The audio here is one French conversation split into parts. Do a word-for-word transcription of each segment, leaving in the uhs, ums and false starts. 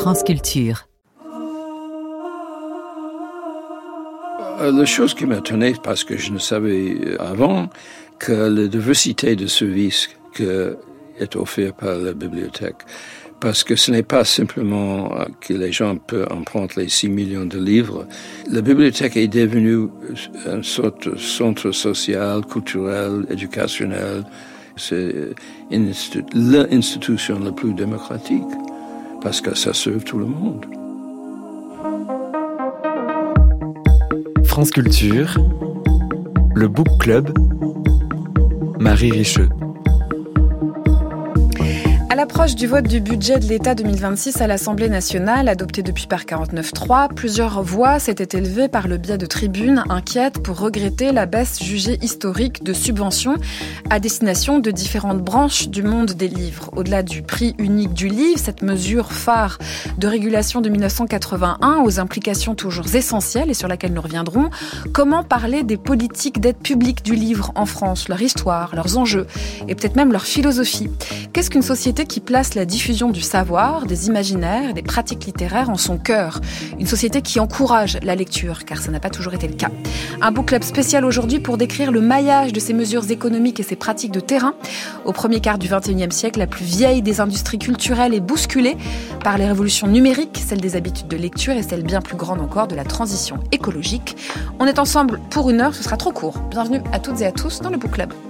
France Culture. La chose qui m'étonnait, parce que je ne savais avant, que la diversité de services qui est offerte par la bibliothèque. Parce que ce n'est pas simplement que les gens peuvent emprunter les six millions de livres. La bibliothèque est devenue une sorte de centre social, culturel, éducationnel. C'est l'institution la plus démocratique, parce que ça serve tout le monde. France Culture, le Book Club, Marie Richeux. À l'approche du vote du budget de l'État deux mille vingt-six à l'Assemblée nationale, adopté depuis par quarante-neuf trois, plusieurs voix s'étaient élevées par le biais de tribunes inquiètes pour regretter la baisse jugée historique de subventions à destination de différentes branches du monde des livres. Au-delà du prix unique du livre, cette mesure phare de régulation de mille neuf cent quatre-vingt-un aux implications toujours essentielles et sur laquelle nous reviendrons, comment parler des politiques d'aide publique du livre en France, leur histoire, leurs enjeux et peut-être même leur philosophie. Qu'est-ce qu'une société qui place la diffusion du savoir, des imaginaires, des pratiques littéraires en son cœur. Une société qui encourage la lecture, car ça n'a pas toujours été le cas. Un book club spécial aujourd'hui pour décrire le maillage de ces mesures économiques et ces pratiques de terrain. Au premier quart du vingt et unième siècle, la plus vieille des industries culturelles est bousculée par les révolutions numériques, celle des habitudes de lecture et celle bien plus grande encore de la transition écologique. On est ensemble pour une heure, ce sera trop court. Bienvenue à toutes et à tous dans le book club.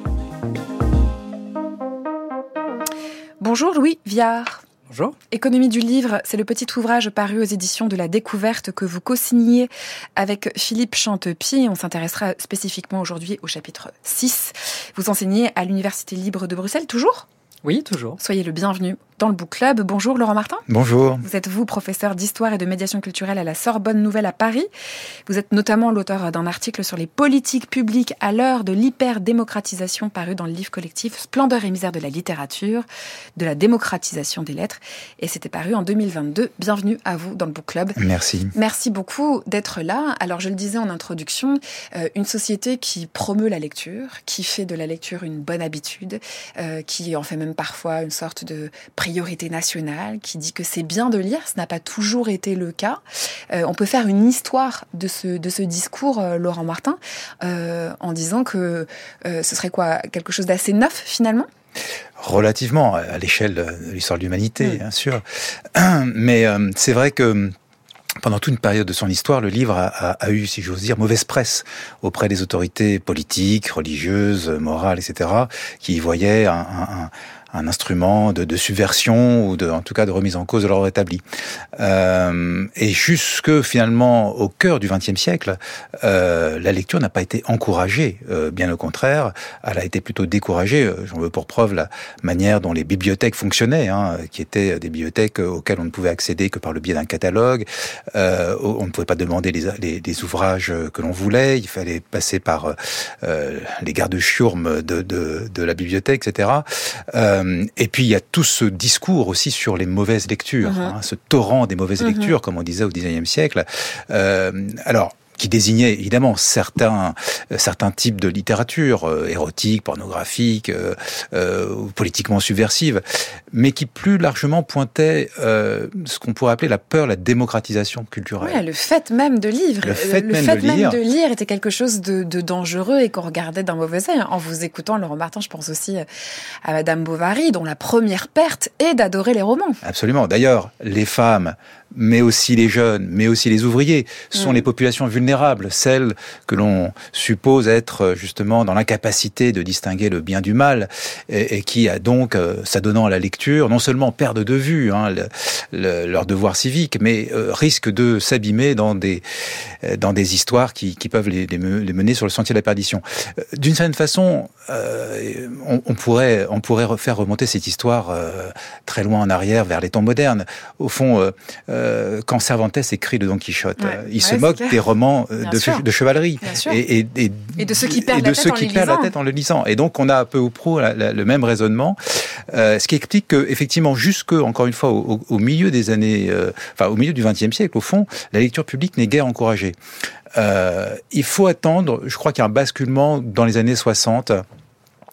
Bonjour Louis Viard. Bonjour. Économie du livre, c'est le petit ouvrage paru aux éditions de La Découverte que vous co-signez avec Philippe Chantepie. On s'intéressera spécifiquement aujourd'hui au chapitre six. Vous enseignez à l'Université libre de Bruxelles, toujours ? Oui, toujours. Soyez le bienvenu dans le Book Club. Bonjour Laurent Martin. Bonjour. Vous êtes vous professeur d'histoire et de médiation culturelle à la Sorbonne Nouvelle à Paris. Vous êtes notamment l'auteur d'un article sur les politiques publiques à l'heure de l'hyper-démocratisation paru dans le livre collectif Splendeur et misère de la littérature, de la démocratisation des lettres. Et c'était paru en deux mille vingt-deux. Bienvenue à vous dans le Book Club. Merci. Merci beaucoup d'être là. Alors je le disais en introduction, euh, une société qui promeut la lecture, qui fait de la lecture une bonne habitude, euh, qui en fait même parfois une sorte de priorité nationale, qui dit que c'est bien de lire, ce n'a pas toujours été le cas. Euh, on peut faire une histoire de ce, de ce discours, euh, Laurent Martin, euh, en disant que euh, ce serait quoi, quelque chose d'assez neuf finalement ? Relativement, à l'échelle de l'histoire de l'humanité, mmh. bien sûr. Mais euh, c'est vrai que pendant toute une période de son histoire, le livre a, a, a eu, si j'ose dire, mauvaise presse auprès des autorités politiques, religieuses, morales, et cetera, qui y voyaient un, un, un un instrument de, de subversion ou de, en tout cas de remise en cause de l'ordre établi. Euh, et jusque finalement au cœur du vingtième siècle, euh, la lecture n'a pas été encouragée, euh, bien au contraire, elle a été plutôt découragée. J'en veux pour preuve la manière dont les bibliothèques fonctionnaient, hein, qui étaient des bibliothèques auxquelles on ne pouvait accéder que par le biais d'un catalogue. Euh, on ne pouvait pas demander les, les, les ouvrages que l'on voulait, il fallait passer par euh, les gardes-chiourmes de, de, de la bibliothèque, et cetera. Euh, Et puis il y a tout ce discours aussi sur les mauvaises lectures, mmh. hein, ce torrent des mauvaises mmh. lectures, comme on disait au dix-neuvième siècle. Euh, alors, qui désignait évidemment certains certains types de littérature euh, érotique, pornographique, euh, euh, politiquement subversive, mais qui plus largement pointait euh, ce qu'on pourrait appeler la peur, la démocratisation culturelle. Ouais, le fait même de lire, le fait, le même, fait de même lire. de lire était quelque chose de, de dangereux et qu'on regardait d'un mauvais œil. En vous écoutant, Laurent Martin, je pense aussi à Madame Bovary, dont la première perte est d'adorer les romans. Absolument. D'ailleurs, les femmes, mais aussi les jeunes, mais aussi les ouvriers, sont mmh. les populations vulnérables, celles que l'on suppose être justement dans l'incapacité de distinguer le bien du mal, et, et qui, a donc, euh, s'adonnant à la lecture, non seulement perdent de vue hein, le, le, leur devoir civique, mais euh, risquent de s'abîmer dans des, euh, dans des histoires qui, qui peuvent les, les, les mener sur le sentier de la perdition. Euh, d'une certaine façon, euh, on, on, pourrait, on pourrait faire remonter cette histoire euh, très loin en arrière, vers les temps modernes. Au fond, euh, euh, quand Cervantes écrit de Don Quichotte, ouais. il ouais, se moque des romans euh, de, de chevalerie et, et, et, et de ceux qui perdent, et de la, ceux tête qui perdent la tête en le lisant. Et donc on a peu ou prou la, la, le même raisonnement, euh, ce qui explique que effectivement jusque encore une fois au, au, au milieu des années, euh, enfin au milieu du vingtième siècle au fond, la lecture publique n'est guère encouragée. Euh, il faut attendre, je crois qu'il y a un basculement dans les années soixante.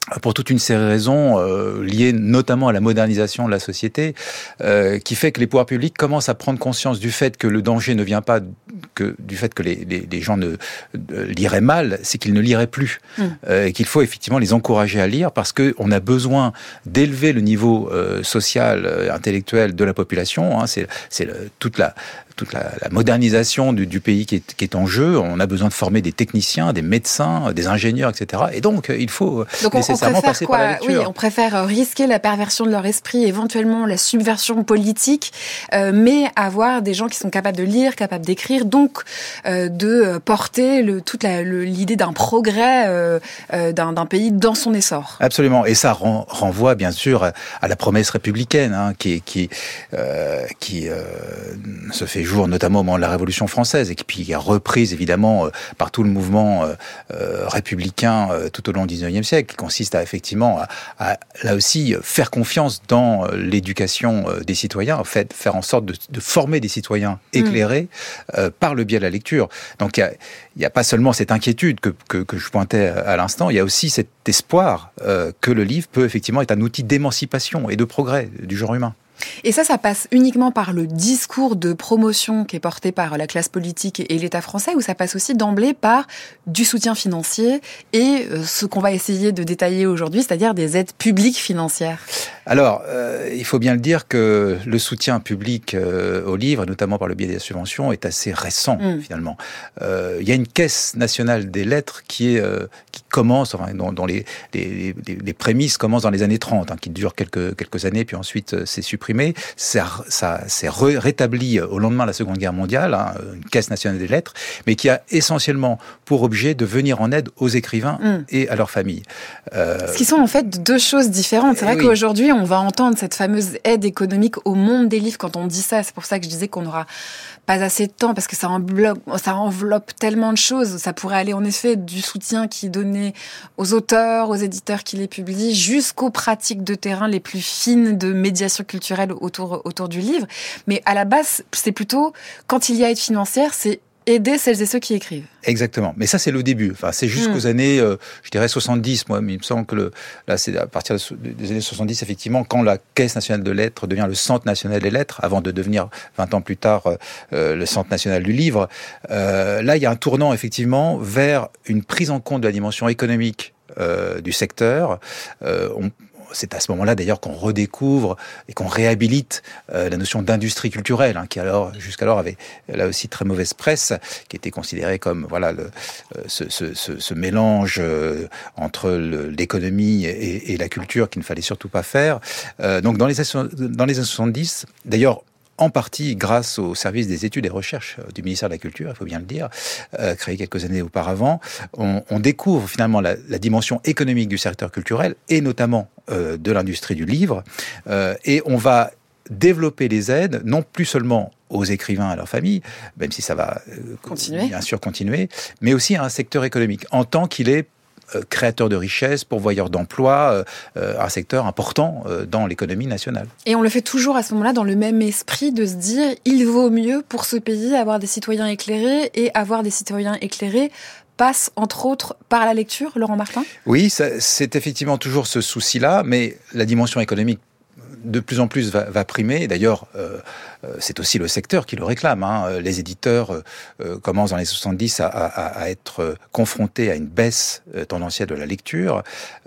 pour toute une série de raisons euh, liées notamment à la modernisation de la société, euh, qui fait que les pouvoirs publics commencent à prendre conscience du fait que le danger ne vient pas que du fait que les, les, les gens ne euh, liraient mal, c'est qu'ils ne liraient plus. Mmh. Euh, et qu'il faut effectivement les encourager à lire parce qu'on a besoin d'élever le niveau euh, social, euh, intellectuel de la population. Hein, c'est c'est le, toute la toute la, la modernisation du, du pays qui est, qui est en jeu. On a besoin de former des techniciens, des médecins, des ingénieurs, et cetera. Et donc, il faut donc nécessairement on passer quoi, par la lecture. Oui, on préfère risquer la perversion de leur esprit, éventuellement la subversion politique, euh, mais avoir des gens qui sont capables de lire, capables d'écrire, donc euh, de porter le, toute la, le, l'idée d'un progrès euh, euh, d'un, d'un pays dans son essor. Absolument. Et ça ren, renvoie, bien sûr, à la promesse républicaine, hein, qui, qui, euh, qui euh, se fait jour notamment au moment de la Révolution française et qui puis est reprise évidemment euh, par tout le mouvement euh, euh, républicain euh, tout au long du dix-neuvième siècle, qui consiste à effectivement à, à là aussi faire confiance dans euh, l'éducation euh, des citoyens, en fait faire en sorte de, de former des citoyens éclairés mmh. euh, par le biais de la lecture. Donc il n'y a, a pas seulement cette inquiétude que, que, que je pointais à l'instant, il y a aussi cet espoir euh, que le livre peut effectivement être un outil d'émancipation et de progrès du genre humain. Et ça, ça passe uniquement par le discours de promotion qui est porté par la classe politique et l'État français, ou ça passe aussi d'emblée par du soutien financier et ce qu'on va essayer de détailler aujourd'hui, c'est-à-dire des aides publiques financières? Alors, euh, il faut bien le dire que le soutien public euh, aux livres, notamment par le biais des subventions, est assez récent, mmh. finalement. Euh, il y a une caisse nationale des lettres qui, est, euh, qui commence, enfin, dont, dont les, les, les, les prémices commencent dans les années trente, hein, qui durent quelques, quelques années, puis ensuite euh, c'est supprimé. Ça, ça s'est rétabli au lendemain de la Seconde Guerre mondiale, hein, une caisse nationale des lettres, mais qui a essentiellement pour objet de venir en aide aux écrivains mmh. et à leurs familles. Euh... Ce qui sont en fait deux choses différentes. C'est vrai oui. qu'aujourd'hui, on va entendre cette fameuse aide économique au monde des livres quand on dit ça. C'est pour ça que je disais qu'on n'aura pas assez de temps, parce que ça enveloppe, ça enveloppe tellement de choses. Ça pourrait aller en effet du soutien qui est donné aux auteurs, aux éditeurs qui les publient, jusqu'aux pratiques de terrain les plus fines de médiation culturelle autour, autour du livre. Mais à la base, c'est plutôt, quand il y a aide financière, c'est aider celles et ceux qui écrivent. Exactement. Mais ça, c'est le début. Enfin, c'est jusqu'aux mmh. années, euh, je dirais soixante-dix, moi, mais il me semble que le, là, c'est à partir des années soixante-dix, effectivement, quand la Caisse nationale de lettres devient le Centre national des lettres, avant de devenir, vingt ans plus tard, euh, le Centre national du livre. Euh, là, il y a un tournant, effectivement, vers une prise en compte de la dimension économique euh, du secteur. Euh, on, C'est à ce moment-là, d'ailleurs, qu'on redécouvre et qu'on réhabilite euh, la notion d'industrie culturelle, hein, qui alors jusqu'alors avait là aussi très mauvaise presse, qui était considérée comme voilà le, euh, ce, ce, ce, ce mélange euh, entre le, l'économie et, et la culture qu'il ne fallait surtout pas faire. Euh, donc dans les dans les années soixante-dix, d'ailleurs, en partie grâce au service des études et recherches du ministère de la Culture, il faut bien le dire, euh, créé quelques années auparavant, on, on découvre finalement la, la dimension économique du secteur culturel et notamment euh, de l'industrie du livre, euh, et on va développer les aides, non plus seulement aux écrivains et à leurs familles, même si ça va euh, continuer. bien sûr continuer, mais aussi à un secteur économique, en tant qu'il est créateur de richesses, pourvoyeur d'emplois, euh, un secteur important euh, dans l'économie nationale. Et on le fait toujours à ce moment-là dans le même esprit de se dire il vaut mieux pour ce pays avoir des citoyens éclairés, et avoir des citoyens éclairés passe entre autres par la lecture, Laurent Martin ? Oui, ça, c'est effectivement toujours ce souci-là, mais la dimension économique de plus en plus va, va primer. D'ailleurs, euh, c'est aussi le secteur qui le réclame. Hein. Les éditeurs euh, commencent dans les soixante-dix à, à, à être confrontés à une baisse tendancielle de la lecture.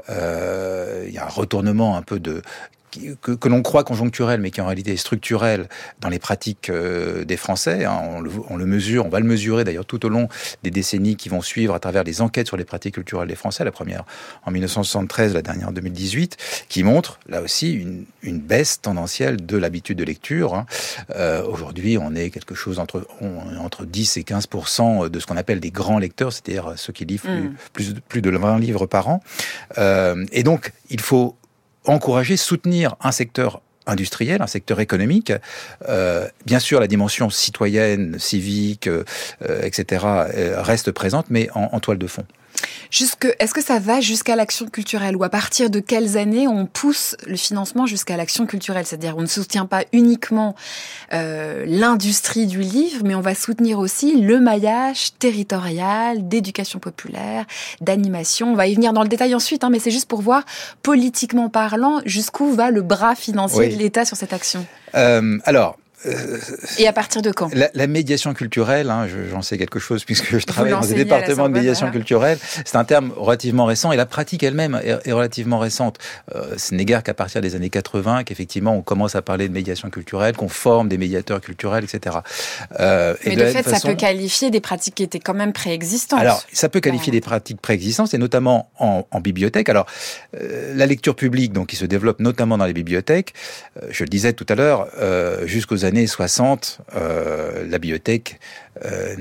Euh, il y a un retournement un peu de... Que, que l'on croit conjoncturel, mais qui en réalité est structurel dans les pratiques euh, des Français. Hein. On, le, on le mesure, on va le mesurer d'ailleurs tout au long des décennies qui vont suivre à travers les enquêtes sur les pratiques culturelles des Français. La première en dix-neuf cent soixante-treize, la dernière en deux mille dix-huit, qui montre là aussi une, une baisse tendancielle de l'habitude de lecture. Hein. Euh, aujourd'hui, on est quelque chose entre, on, entre dix et quinze pour cent de ce qu'on appelle des grands lecteurs, c'est-à-dire ceux qui livrent mmh. plus, plus, plus de vingt livres par an. Euh, et donc, il faut encourager, soutenir un secteur industriel, un secteur économique. Euh, bien sûr, la dimension citoyenne, civique, euh, et cetera, euh, reste présente, mais en, en toile de fond. Jusque, est-ce que ça va jusqu'à l'action culturelle ou à partir de quelles années on pousse le financement jusqu'à l'action culturelle? C'est-à-dire on ne soutient pas uniquement euh, l'industrie du livre, mais on va soutenir aussi le maillage territorial, d'éducation populaire, d'animation. On va y venir dans le détail ensuite, hein, mais c'est juste pour voir, politiquement parlant, jusqu'où va le bras financier oui. de l'État sur cette action. Euh, alors... Euh, Et à partir de quand? La, la médiation culturelle, hein, je, j'en sais quelque chose puisque je travaille dans le département de médiation voilà. culturelle, c'est un terme relativement récent et la pratique elle-même est, est relativement récente. Euh, ce n'est guère qu'à partir des années quatre-vingts qu'effectivement on commence à parler de médiation culturelle, qu'on forme des médiateurs culturels, et cetera. Euh, Mais et de, de fait, façon... ça peut qualifier des pratiques qui étaient quand même préexistantes. Alors, ça peut qualifier ouais. des pratiques préexistantes et notamment en, en bibliothèque. Alors, euh, la lecture publique, donc qui se développe notamment dans les bibliothèques, euh, je le disais tout à l'heure, euh, jusqu'aux années soixante, Euh, la bibliothèque euh,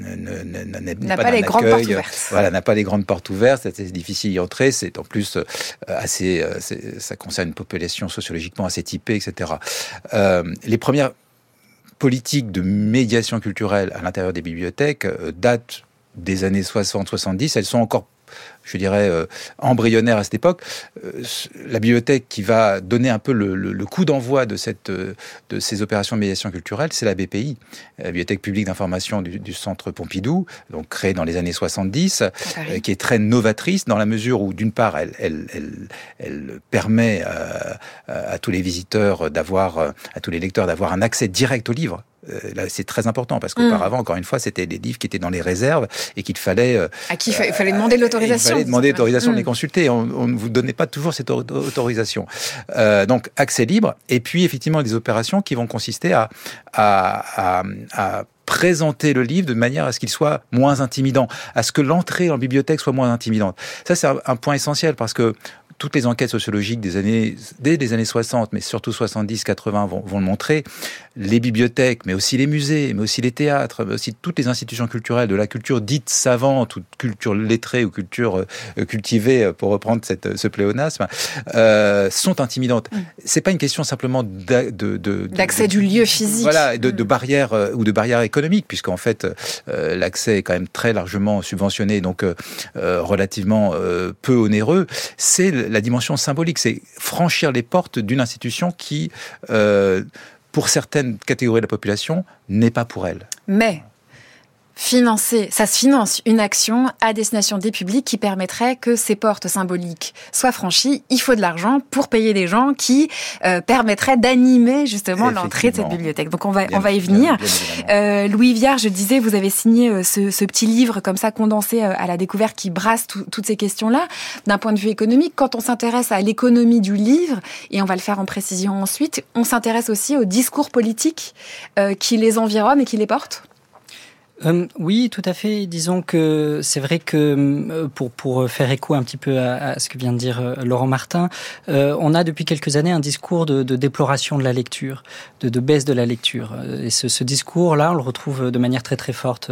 n'a pas, pas les grandes portes ouvertes. Voilà, n'a pas les grandes portes ouvertes. C'est difficile d'y entrer. C'est en plus euh, assez. Euh, c'est, ça concerne une population sociologiquement assez typée, et cetera. Euh, les premières politiques de médiation culturelle à l'intérieur des bibliothèques euh, datent des années soixante soixante-dix. Elles sont encore je dirais, euh, embryonnaire à cette époque. Euh, la bibliothèque qui va donner un peu le, le, le coup d'envoi de, cette, euh, de ces opérations de médiation culturelle, c'est la B P I, la Bibliothèque publique d'information du, du Centre Pompidou, donc créée dans les années soixante-dix, euh, qui est très novatrice dans la mesure où, d'une part, elle, elle, elle, elle permet euh, à tous les visiteurs d'avoir, à tous les lecteurs d'avoir un accès direct aux livres. Euh, là, c'est très important parce qu'auparavant, mmh. encore une fois, c'était des livres qui étaient dans les réserves et qu'il fallait... Euh, à qui il fa- fallait demander l'autorisation. Il fallait demander l'autorisation mmh. de les consulter. On, on ne vous donnait pas toujours cette autorisation. Euh, donc, accès libre. Et puis, effectivement, des opérations qui vont consister à, à, à, à présenter le livre de manière à ce qu'il soit moins intimidant, à ce que l'entrée en bibliothèque soit moins intimidante. Ça, c'est un, un point essentiel parce que toutes les enquêtes sociologiques des années, dès les années soixante, mais surtout soixante-dix quatre-vingts vont, vont le montrer, les bibliothèques, mais aussi les musées, mais aussi les théâtres, mais aussi toutes les institutions culturelles, de la culture dite savante, ou culture lettrée, ou culture euh, cultivée, pour reprendre cette, ce pléonasme, euh, sont intimidantes. Mmh. C'est pas une question simplement d'a, de, de, d'accès de, du lieu physique. Voilà, de, de barrières, euh, ou de barrières économiques, puisqu'en fait, euh, l'accès est quand même très largement subventionné, donc euh, euh, relativement euh, peu onéreux. C'est la dimension symbolique, c'est franchir les portes d'une institution qui, euh, pour certaines catégories de la population, n'est pas pour elle. Mais financer, ça se finance une action à destination des publics qui permettrait que ces portes symboliques soient franchies. Il faut de l'argent pour payer des gens qui euh, permettraient d'animer justement l'entrée de cette bibliothèque. Donc on va bien, on va y venir. Bien, bien euh, Louis Viard, je disais, vous avez signé euh, ce, ce petit livre comme ça condensé euh, à la découverte qui brasse tout, toutes ces questions-là. D'un point de vue économique, quand on s'intéresse à l'économie du livre, et on va le faire en précision ensuite, on s'intéresse aussi au discours politique euh, qui les environne et qui les porte. Euh, oui, tout à fait. Disons que c'est vrai que pour pour faire écho un petit peu à, à ce que vient de dire Laurent Martin, euh, on a depuis quelques années un discours de, de déploration de la lecture, de, de baisse de la lecture. Et ce, ce discours-là, on le retrouve de manière très très forte.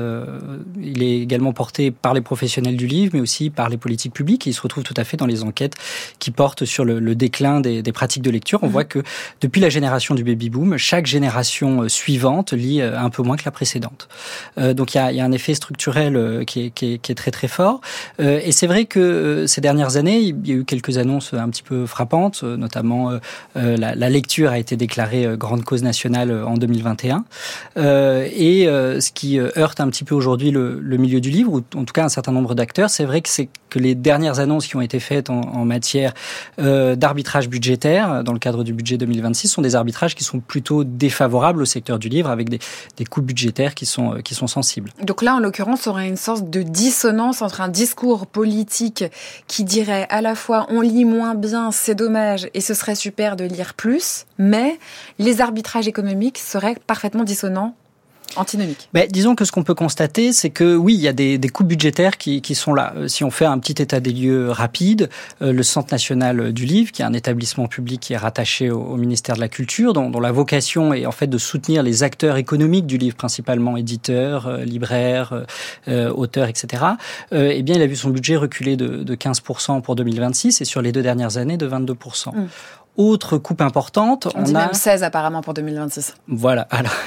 Il est également porté par les professionnels du livre, mais aussi par les politiques publiques. Et il se retrouve tout à fait dans les enquêtes qui portent sur le, le déclin des, des pratiques de lecture. On mmh. voit que depuis la génération du baby-boom, chaque génération suivante lit un peu moins que la précédente. Euh, Donc il y a, il y a un effet structurel qui est, qui est, qui est très très fort. Euh, et c'est vrai que ces dernières années, il y a eu quelques annonces un petit peu frappantes, notamment euh, la, la lecture a été déclarée grande cause nationale en deux mille vingt et un. Euh, et euh, ce qui heurte un petit peu aujourd'hui le, le milieu du livre, ou en tout cas un certain nombre d'acteurs, c'est vrai que c'est que les dernières annonces qui ont été faites en, en matière euh, d'arbitrage budgétaire dans le cadre du budget deux mille vingt-six sont des arbitrages qui sont plutôt défavorables au secteur du livre, avec des, des coûts budgétaires qui sont qui sont sensibles. Donc là, en l'occurrence, on aurait une sorte de dissonance entre un discours politique qui dirait à la fois on lit moins bien, c'est dommage, et ce serait super de lire plus, mais les arbitrages économiques seraient parfaitement dissonants. Antinomique. Ben, disons que ce qu'on peut constater, c'est que oui, il y a des, des coûts budgétaires qui, qui sont là. Si on fait un petit état des lieux rapide, euh, le Centre national du livre, qui est un établissement public qui est rattaché au, au ministère de la Culture, dont, dont la vocation est en fait de soutenir les acteurs économiques du livre, principalement éditeurs, euh, libraires, euh, auteurs, et cetera. Euh, eh bien, il a vu son budget reculer de, de quinze pour cent pour deux mille vingt-six et sur les deux dernières années de vingt-deux pour cent. Mmh. Autre coupe importante, on, on dit a même seize apparemment pour deux mille vingt-six. Voilà. Alors,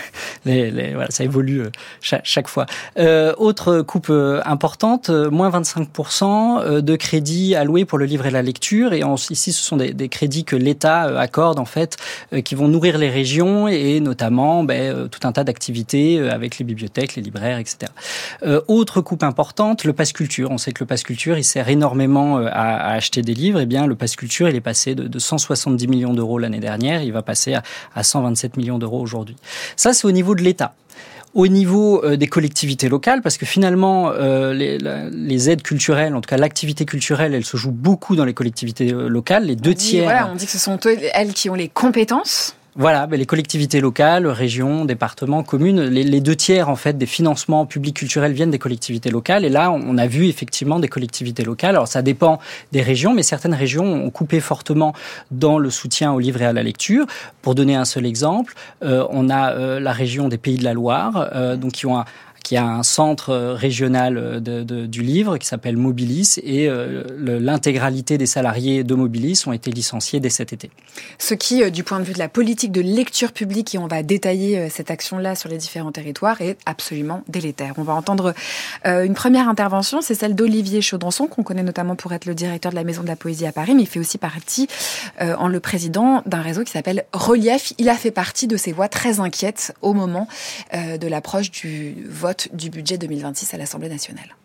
les, les, voilà, ça évolue chaque, chaque fois. Euh, autre coupe importante, moins vingt-cinq pour cent de crédits alloués pour le livre et la lecture. Et en, ici, ce sont des, des crédits que l'État accorde en fait, qui vont nourrir les régions et notamment ben, tout un tas d'activités avec les bibliothèques, les libraires, et cetera. Euh, autre coupe importante, le pass culture. On sait que le pass culture, il sert énormément à, à acheter des livres. Eh bien, le pass culture, il est passé de, de cent soixante-dix millions d'euros l'année dernière, il va passer à, à cent vingt-sept millions d'euros aujourd'hui. Ça, c'est au niveau de l'État. Au niveau euh, des collectivités locales, parce que finalement, euh, les, la, les aides culturelles, en tout cas l'activité culturelle, elle se joue beaucoup dans les collectivités locales. Les deux on dit, tiers. Voilà, on dit que ce sont elles qui ont les compétences. Voilà, ben les collectivités locales, régions, départements, communes, les, les deux tiers en fait des financements publics culturels viennent des collectivités locales. Et là, on a vu effectivement des collectivités locales. Alors ça dépend des régions, mais certaines régions ont coupé fortement dans le soutien au livre et à la lecture. Pour donner un seul exemple, euh, on a euh, la région des Pays de la Loire, euh, donc qui ont un qui a un centre régional de, de, du livre qui s'appelle Mobilis et euh, le, l'intégralité des salariés de Mobilis ont été licenciés dès cet été. Ce qui, du point de vue de la politique de lecture publique, et on va détailler cette action-là sur les différents territoires, est absolument délétère. On va entendre euh, une première intervention, c'est celle d'Olivier Chaudrançon, qu'on connaît notamment pour être le directeur de la Maison de la Poésie à Paris, mais il fait aussi partie, euh, en le président, d'un réseau qui s'appelle Relief. Il a fait partie de ces voix très inquiètes au moment euh, de l'approche du vote du budget deux mille vingt-six à l'Assemblée nationale.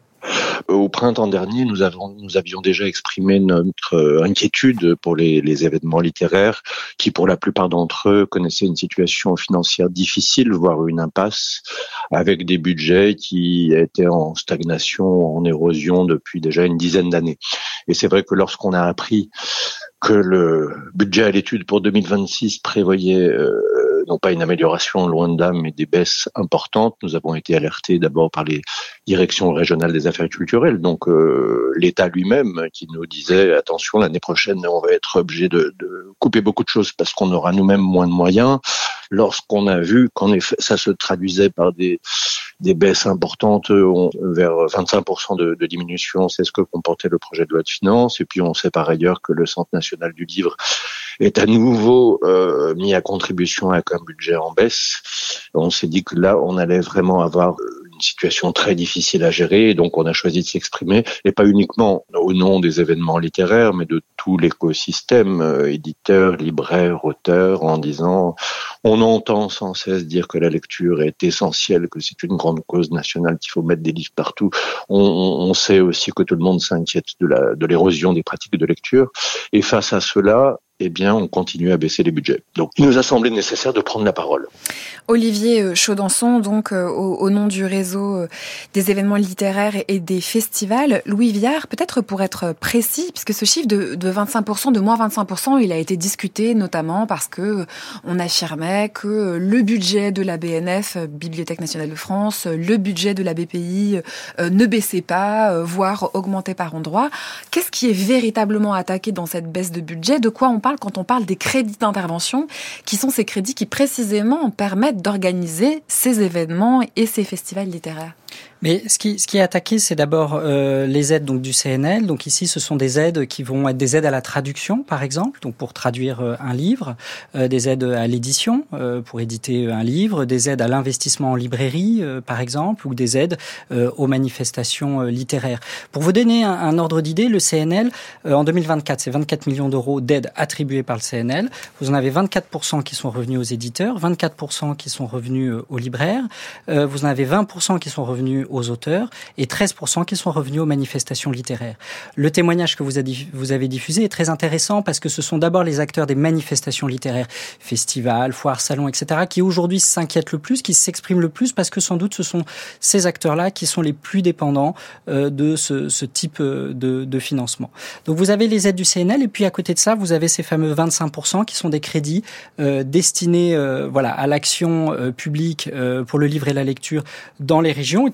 Au printemps dernier, nous, avons, nous avions déjà exprimé notre inquiétude pour les, les événements littéraires qui, pour la plupart d'entre eux, connaissaient une situation financière difficile, voire une impasse, avec des budgets qui étaient en stagnation, en érosion depuis déjà une dizaine d'années. Et c'est vrai que lorsqu'on a appris que le budget à l'étude pour deux mille vingt-six prévoyait euh, non pas une amélioration loin de là, mais des baisses importantes. Nous avons été alertés d'abord par les directions régionales des affaires culturelles, donc euh, l'État lui-même qui nous disait attention, l'année prochaine on va être obligé de, de couper beaucoup de choses parce qu'on aura nous-mêmes moins de moyens. Lorsqu'on a vu qu'en effet ça se traduisait par des des baisses importantes, on, vers vingt-cinq pour cent de, de diminution, c'est ce que comportait le projet de loi de finances. Et puis on sait par ailleurs que le Centre national du livre est à nouveau euh, mis à contribution avec un budget en baisse. On s'est dit que là, on allait vraiment avoir une situation très difficile à gérer, et donc on a choisi de s'exprimer, et pas uniquement au nom des événements littéraires, mais de tout l'écosystème, euh, éditeurs, libraires, auteurs, en disant on entend sans cesse dire que la lecture est essentielle, que c'est une grande cause nationale, qu'il faut mettre des livres partout. On, on, on sait aussi que tout le monde s'inquiète de la de l'érosion des pratiques de lecture, et face à cela, eh bien, on continue à baisser les budgets. Donc, il nous a semblé nécessaire de prendre la parole. Olivier Chaudrançon, donc, euh, au, au nom du réseau euh, des événements littéraires et, et des festivals. Louis Viard, peut-être pour être précis, puisque ce chiffre de, de vingt-cinq pour cent, de moins vingt-cinq pour cent, il a été discuté notamment parce que euh, on affirmait que le budget de la B N F, Bibliothèque nationale de France, le budget de la B P I euh, ne baissait pas, euh, voire augmentait par endroits. Qu'est-ce qui est véritablement attaqué dans cette baisse de budget? De quoi on parle quand on parle des crédits d'intervention, qui sont ces crédits qui précisément permettent d'organiser ces événements et ces festivals littéraires? Mais ce qui, ce qui est attaqué, c'est d'abord euh, les aides donc du C N L. Donc ici, ce sont des aides qui vont être des aides à la traduction, par exemple, donc pour traduire euh, un livre, euh, des aides à l'édition euh, pour éditer un livre, des aides à l'investissement en librairie, euh, par exemple, ou des aides euh, aux manifestations euh, littéraires. Pour vous donner un, un ordre d'idée, le C N L, euh, en deux mille vingt-quatre, c'est vingt-quatre millions d'euros d'aides attribuées par le C N L. Vous en avez vingt-quatre pour cent qui sont revenus aux éditeurs, vingt-quatre pour cent qui sont revenus euh, aux libraires, euh, vous en avez vingt pour cent qui sont revenus aux auteurs et treize pour cent qui sont revenus aux manifestations littéraires. Le témoignage que vous avez diffusé est très intéressant parce que ce sont d'abord les acteurs des manifestations littéraires, festivals, foires, salons, et cetera, qui aujourd'hui s'inquiètent le plus, qui s'expriment le plus parce que sans doute ce sont ces acteurs-là qui sont les plus dépendants euh, de ce, ce type de, de financement. Donc vous avez les aides du C N L et puis à côté de ça, vous avez ces fameux vingt-cinq pour cent qui sont des crédits euh, destinés euh, voilà, à l'action euh, publique euh, pour le livre et la lecture dans les régions.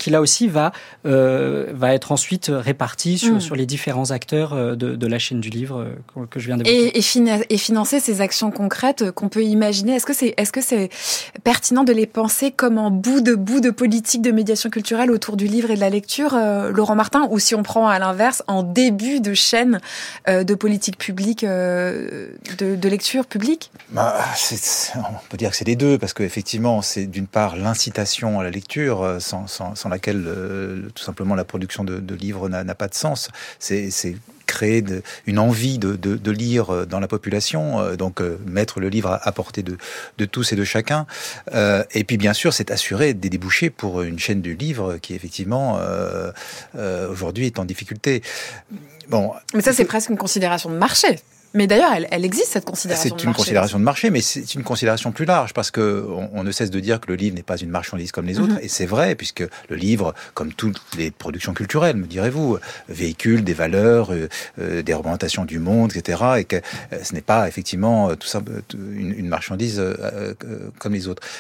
qui là aussi va euh, va être ensuite réparti sur, mmh. sur les différents acteurs de, de la chaîne du livre que, que je viens d'évoquer. Et, et, fina- et financer ces actions concrètes qu'on peut imaginer. Est-ce que c'est est-ce que c'est pertinent de les penser comme en bout de bout de politique de médiation culturelle autour du livre et de la lecture, euh, Laurent Martin, ou si on prend à l'inverse en début de chaîne euh, de politique publique, euh, de, de lecture publique? Bah, c'est, on peut dire que c'est les deux, parce qu'effectivement, c'est d'une part l'incitation à la lecture, sans, sans, sans laquelle euh, tout simplement la production de, de livres n'a, n'a pas de sens. C'est, c'est créer de, une envie de, de, de lire dans la population, euh, donc euh, mettre le livre à, à portée de, de tous et de chacun. Euh, et puis bien sûr, c'est assurer des débouchés pour une chaîne du livre qui effectivement euh, euh, aujourd'hui est en difficulté. Bon, mais ça, c'est presque une considération de marché. Mais d'ailleurs, elle, elle existe, cette considération c'est de marché. C'est une considération de marché, mais c'est une considération plus large, parce que on, on ne cesse de dire que le livre n'est pas une marchandise comme les autres, mm-hmm. et c'est vrai, puisque le livre, comme toutes les productions culturelles, me direz-vous, véhicule des valeurs, euh, euh, des représentations du monde, et cetera, et que euh, ce n'est pas effectivement tout ça, une, une marchandise euh, euh, comme les autres.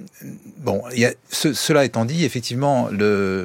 Bon, il y a, ce, cela étant dit, effectivement, le,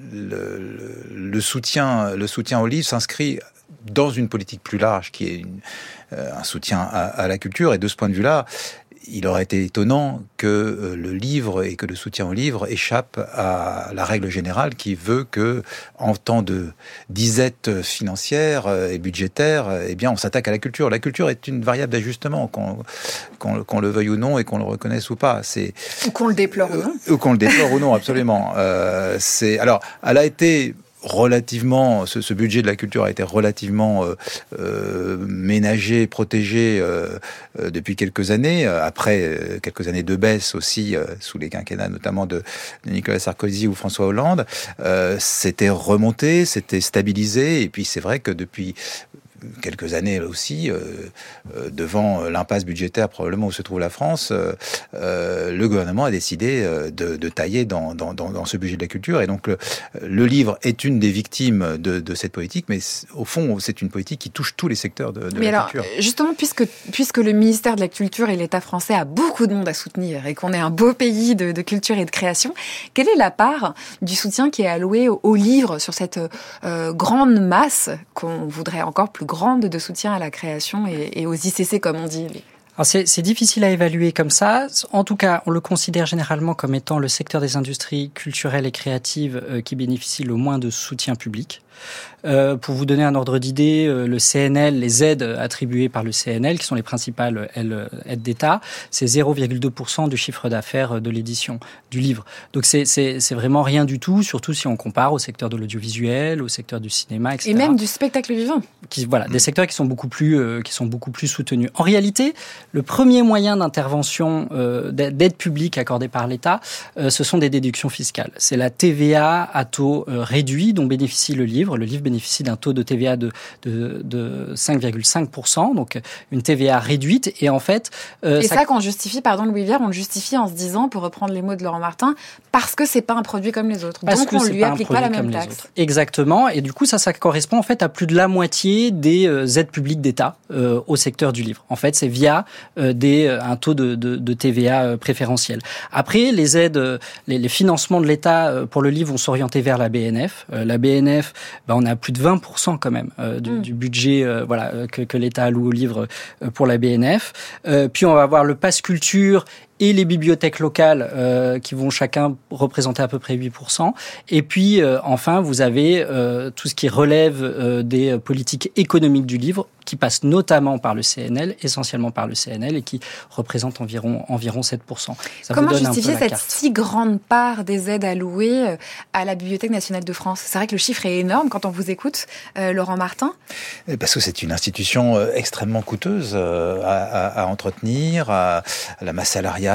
le, le soutien, le soutien au livre s'inscrit dans une politique plus large qui est une, euh, un soutien à, à la culture. Et de ce point de vue-là, il aurait été étonnant que euh, le livre et que le soutien au livre échappe à la règle générale qui veut que, en temps de disette financière et budgétaire, eh bien, on s'attaque à la culture. La culture est une variable d'ajustement, qu'on, qu'on, qu'on le veuille ou non et qu'on le reconnaisse ou pas. C'est, ou qu'on le déplore ou non. Euh, ou qu'on le déplore ou non, absolument. Euh, c'est, alors, elle a été relativement, ce, ce budget de la culture a été relativement euh, euh, ménagé, protégé euh, euh, depuis quelques années, après euh, quelques années de baisse aussi, euh, sous les quinquennats notamment de, de Nicolas Sarkozy ou François Hollande. Euh, c'était remonté, c'était stabilisé, et puis c'est vrai que depuis quelques années aussi, euh, euh, devant l'impasse budgétaire probablement où se trouve la France, euh, euh, le gouvernement a décidé euh, de, de tailler dans, dans, dans ce budget de la culture. Et donc le, le livre est une des victimes de, de cette politique, mais au fond c'est une politique qui touche tous les secteurs de, de mais la alors, culture. Justement, puisque, puisque le ministère de la Culture et l'État français a beaucoup de monde à soutenir et qu'on est un beau pays de, de culture et de création, quelle est la part du soutien qui est alloué au, au livre sur cette euh, grande masse qu'on voudrait encore plus grande de soutien à la création et, et aux I C C, comme on dit? Alors c'est, c'est difficile à évaluer comme ça. En tout cas, on le considère généralement comme étant le secteur des industries culturelles et créatives euh, qui bénéficie le moins de soutien public. Euh, pour vous donner un ordre d'idée, euh, le C N L, les aides attribuées par le C N L, qui sont les principales aides, aides d'État, c'est zéro virgule deux pour cent du chiffre d'affaires de l'édition du livre. Donc c'est, c'est, c'est vraiment rien du tout, surtout si on compare au secteur de l'audiovisuel, au secteur du cinéma, et cetera. Et même du spectacle vivant. Qui, voilà, des secteurs qui sont beaucoup plus, euh, qui sont beaucoup plus soutenus. En réalité, le premier moyen d'intervention euh, d'aide publique accordée par l'État, euh, ce sont des déductions fiscales. C'est la T V A à taux euh, réduit dont bénéficie le livre. Le livre bénéficie d'un taux de T V A de, de, de cinq virgule cinq pour cent, donc une T V A réduite. Et en fait... Euh, et ça, ça qu'on justifie, pardon Louis Viard, on le justifie en se disant, pour reprendre les mots de Laurent Martin, parce que c'est pas un produit comme les autres. Parce donc que on c'est lui pas applique pas la même taxe. Autres. Exactement. Et du coup, ça, ça correspond en fait à plus de la moitié des euh, aides publiques d'État euh, au secteur du livre. En fait, c'est via euh, des, un taux de, de, de T V A euh, préférentiel. Après, les aides, euh, les, les financements de l'État euh, pour le livre vont s'orienter vers la B N F. Euh, la B N F, ben, on a plus de vingt pour cent quand même euh, du, mmh. du budget euh, voilà que, que l'État alloue au livre euh, pour la B N F. Euh, puis on va avoir le Pass Culture et les bibliothèques locales euh, qui vont chacun représenter à peu près huit pour cent. Et puis, euh, enfin, vous avez euh, tout ce qui relève euh, des politiques économiques du livre, qui passe notamment par le C N L, essentiellement par le C N L, et qui représente environ, environ sept pour cent. Ça Comment vous donne justifier un peu la cette carte. si grande part des aides allouées à la Bibliothèque nationale de France? C'est vrai que le chiffre est énorme quand on vous écoute, euh, Laurent Martin. Parce que c'est une institution extrêmement coûteuse euh, à, à, à entretenir, à, à la masse salariale,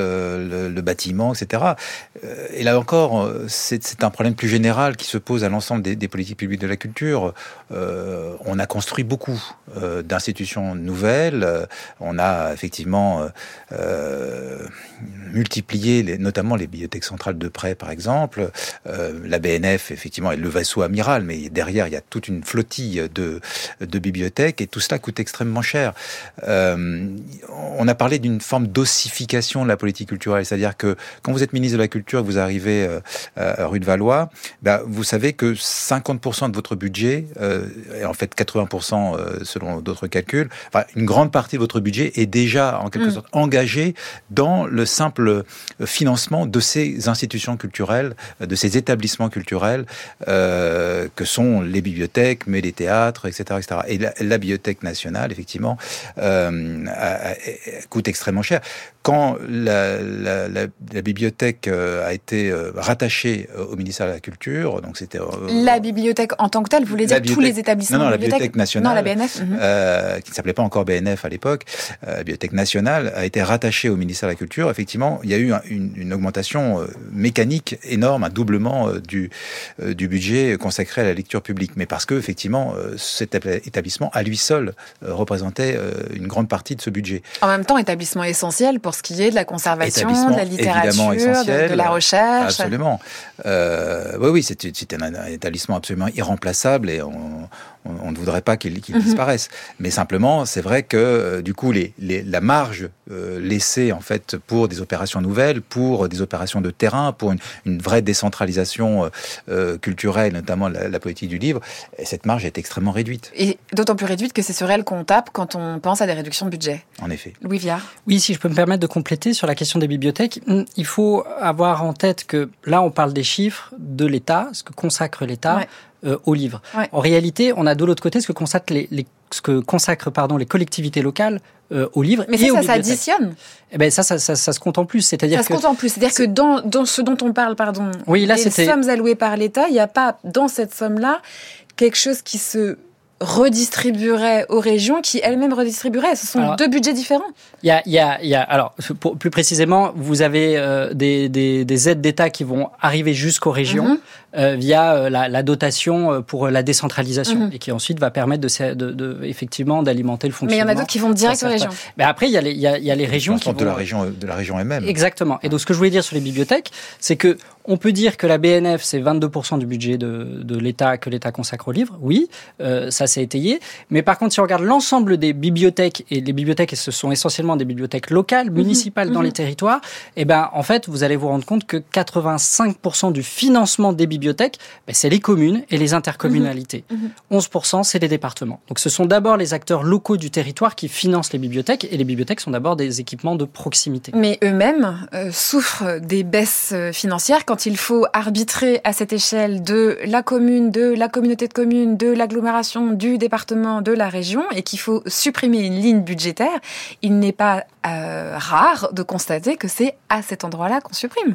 le, le bâtiment, et cetera. Et là encore, c'est, c'est un problème plus général qui se pose à l'ensemble des, des politiques publiques de la culture. Euh, on a construit beaucoup euh, d'institutions nouvelles. Euh, on a effectivement euh, multiplié, les, notamment les bibliothèques centrales de prêt, par exemple. Euh, la B N F, effectivement, est le vaisseau amiral, mais derrière, il y a toute une flottille de, de bibliothèques, et tout cela coûte extrêmement cher. Euh, on a parlé d'une forme d'ossification d'application de la politique culturelle. C'est-à-dire que quand vous êtes ministre de la Culture, vous arrivez euh, à rue de Valois, bah, vous savez que cinquante pour cent de votre budget, euh, et en fait quatre-vingts pour cent euh, selon d'autres calculs, enfin, une grande partie de votre budget est déjà en quelque mmh. sorte engagée dans le simple financement de ces institutions culturelles, de ces établissements culturels euh, que sont les bibliothèques, mais les théâtres, et cetera, et cetera. Et la, la Bibliothèque nationale, effectivement, euh, a, a, coûte extrêmement cher. Quand la, la, la, la bibliothèque a été rattachée au ministère de la Culture, donc c'était... Euh, la bibliothèque en tant que telle, vous voulez dire tous les établissements? Non, non, la Bibliothèque nationale, non, la B N F, euh, qui ne s'appelait pas encore B N F à l'époque, euh, la Bibliothèque nationale a été rattachée au ministère de la Culture. Effectivement, il y a eu un, une, une augmentation euh, mécanique énorme, un doublement euh, du, euh, du budget consacré à la lecture publique. Mais parce que, effectivement, euh, cet établissement, à lui seul, euh, représentait euh, une grande partie de ce budget. En même temps, établissement essentiel pour ce qui est de la conservation, de la littérature, de, de la recherche. Absolument. Euh, oui, oui, c'était, c'était un, un établissement absolument irremplaçable et on, on, on ne voudrait pas qu'il, qu'il mm-hmm. disparaisse. Mais simplement, c'est vrai que euh, du coup, les, les, la marge euh, laissée en fait pour des opérations nouvelles, pour des opérations de terrain, pour une, une vraie décentralisation euh, culturelle, notamment la, la politique du livre, cette marge est extrêmement réduite. Et d'autant plus réduite que c'est sur elle qu'on tape quand on pense à des réductions de budget. En effet. Louis Viard. Oui, si je peux me permettre de compléter sur la question des bibliothèques, il faut avoir en tête que là, on parle des chiffres de l'État, ce que consacre l'État ouais. euh, aux livres. Ouais. En réalité, on a de l'autre côté ce que consacrent les, les, ce que consacrent, pardon, les collectivités locales euh, aux livres. Mais et ça, aux ça bibliothèques. s'additionne. Eh ben ça, ça, ça, ça se compte en plus. C'est-à-dire ça que se compte en plus. C'est-à-dire que dans, dans ce dont on parle, pardon, oui, là, les c'était... sommes allouées par l'État, il n'y a pas dans cette somme-là quelque chose qui se redistribuerait aux régions, qui elles-mêmes redistribueraient. Ce sont alors, deux budgets différents. Il y a, il y a, il y a. Alors, pour, plus précisément, vous avez euh, des, des, des aides d'État qui vont arriver jusqu'aux régions mm-hmm. euh, via euh, la, la dotation pour la décentralisation mm-hmm. et qui ensuite va permettre de, de, de effectivement d'alimenter le fonctionnement. Mais il y en a d'autres qui vont direct aux régions. Mais après, il y a les, il y a, il y a les régions qui vont de la région, de la région elle-même. Exactement. Et donc, ce que je voulais dire sur les bibliothèques, c'est que on peut dire que la B N F, c'est vingt-deux pour cent du budget de, de l'État que l'État consacre aux livres. Oui, euh, ça c'est étayé. Mais par contre, si on regarde l'ensemble des bibliothèques, et les bibliothèques, ce sont essentiellement des bibliothèques locales, municipales mmh, dans mmh. les territoires, eh ben, en fait, vous allez vous rendre compte que quatre-vingt-cinq pour cent du financement des bibliothèques, ben, c'est les communes et les intercommunalités. Mmh, mmh. onze pour cent, c'est les départements. Donc, ce sont d'abord les acteurs locaux du territoire qui financent les bibliothèques, et les bibliothèques sont d'abord des équipements de proximité. Mais eux-mêmes euh, souffrent des baisses financières quand il faut arbitrer à cette échelle de la commune, de la communauté de communes, de l'agglomération, du département, de la région, et qu'il faut supprimer une ligne budgétaire. Il n'est pas euh, rare de constater que c'est à cet endroit-là qu'on supprime.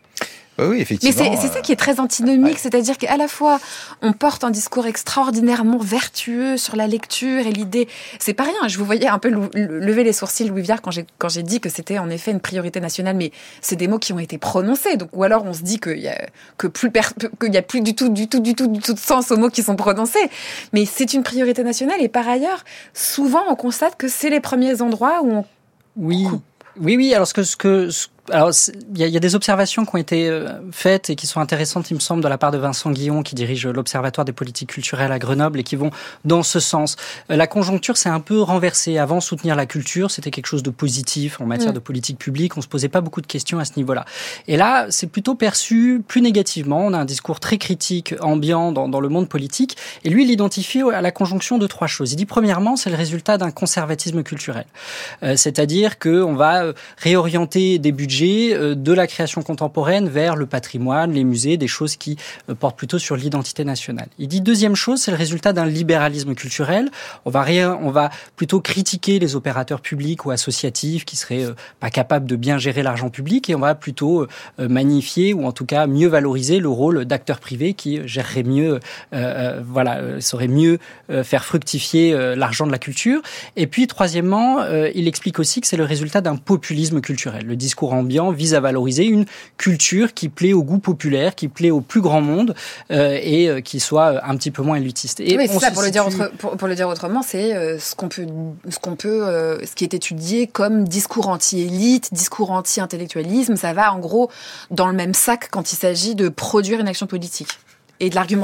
Oui, effectivement. Mais c'est, c'est ça qui est très antinomique, ouais. C'est-à-dire qu'à la fois, on porte un discours extraordinairement vertueux sur la lecture et l'idée... C'est pas rien, je vous voyais un peu lever les sourcils, Louis Viard, quand j'ai, quand j'ai dit que c'était en effet une priorité nationale, mais c'est des mots qui ont été prononcés. Donc, ou alors on se dit qu'il y a, que plus per, qu'il y a plus du tout, du tout, du tout, du tout de sens aux mots qui sont prononcés. Mais c'est une priorité nationale et par ailleurs, souvent on constate que c'est les premiers endroits où on... Oui, coupe. oui, oui. Alors ce que... Ce que ce... Alors, il y, y a des observations qui ont été euh, faites et qui sont intéressantes, il me semble, de la part de Vincent Guillon, qui dirige l'Observatoire des politiques culturelles à Grenoble, et qui vont dans ce sens. Euh, la conjoncture s'est un peu renversée. Avant, soutenir la culture, c'était quelque chose de positif en matière mmh. de politique publique. On se posait pas beaucoup de questions à ce niveau-là. Et là, c'est plutôt perçu plus négativement. On a un discours très critique, ambiant dans, dans le monde politique. Et lui, il identifie à la conjonction de trois choses. Il dit, premièrement, c'est le résultat d'un conservatisme culturel. Euh, c'est-à-dire qu'on va réorienter des budgets de la création contemporaine vers le patrimoine, les musées, des choses qui portent plutôt sur l'identité nationale. Il dit deuxième chose, c'est le résultat d'un libéralisme culturel. On va rien, on va plutôt critiquer les opérateurs publics ou associatifs qui seraient pas capables de bien gérer l'argent public, et on va plutôt magnifier ou en tout cas mieux valoriser le rôle d'acteurs privés qui géreraient mieux, euh, voilà, sauraient mieux faire fructifier l'argent de la culture. Et puis troisièmement, euh, il explique aussi que c'est le résultat d'un populisme culturel. Le discours ambiant vise à valoriser une culture qui plaît au goût populaire, qui plaît au plus grand monde euh, et euh, qui soit un petit peu moins élitiste. Et oui, c'est ça. Pour, situe... le dire autre, pour, pour le dire autrement, c'est euh, ce qu'on peut, ce qu'on peut, euh, ce qui est étudié comme discours anti-élite, discours anti-intellectualisme. Ça va en gros dans le même sac quand il s'agit de produire une action politique et de l'argumenter.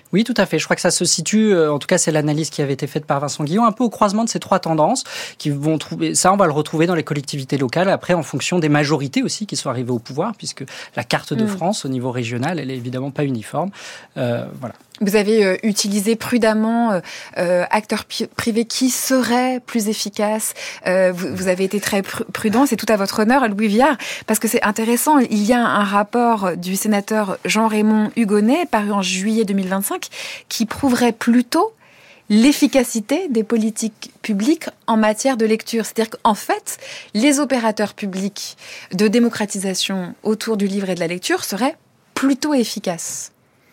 Oui, tout à fait. Je crois que ça se situe, euh, en tout cas c'est l'analyse qui avait été faite par Vincent Guillon, un peu au croisement de ces trois tendances qui vont trouver, ça on va le retrouver dans les collectivités locales, après en fonction des majorités aussi qui sont arrivées au pouvoir, puisque la carte de mmh. France au niveau régional, elle est évidemment pas uniforme. Euh, voilà. Vous avez euh, utilisé prudemment euh, euh, acteurs pi- privés qui seraient plus efficaces. Euh, vous, vous avez été très pr- prudent, c'est tout à votre honneur, Louis Viard, parce que c'est intéressant. Il y a un rapport du sénateur Jean-Raymond Hugonet, paru en juillet deux mille vingt-cinq, qui prouverait plutôt l'efficacité des politiques publiques en matière de lecture. C'est-à-dire qu'en fait, les opérateurs publics de démocratisation autour du livre et de la lecture seraient plutôt efficaces.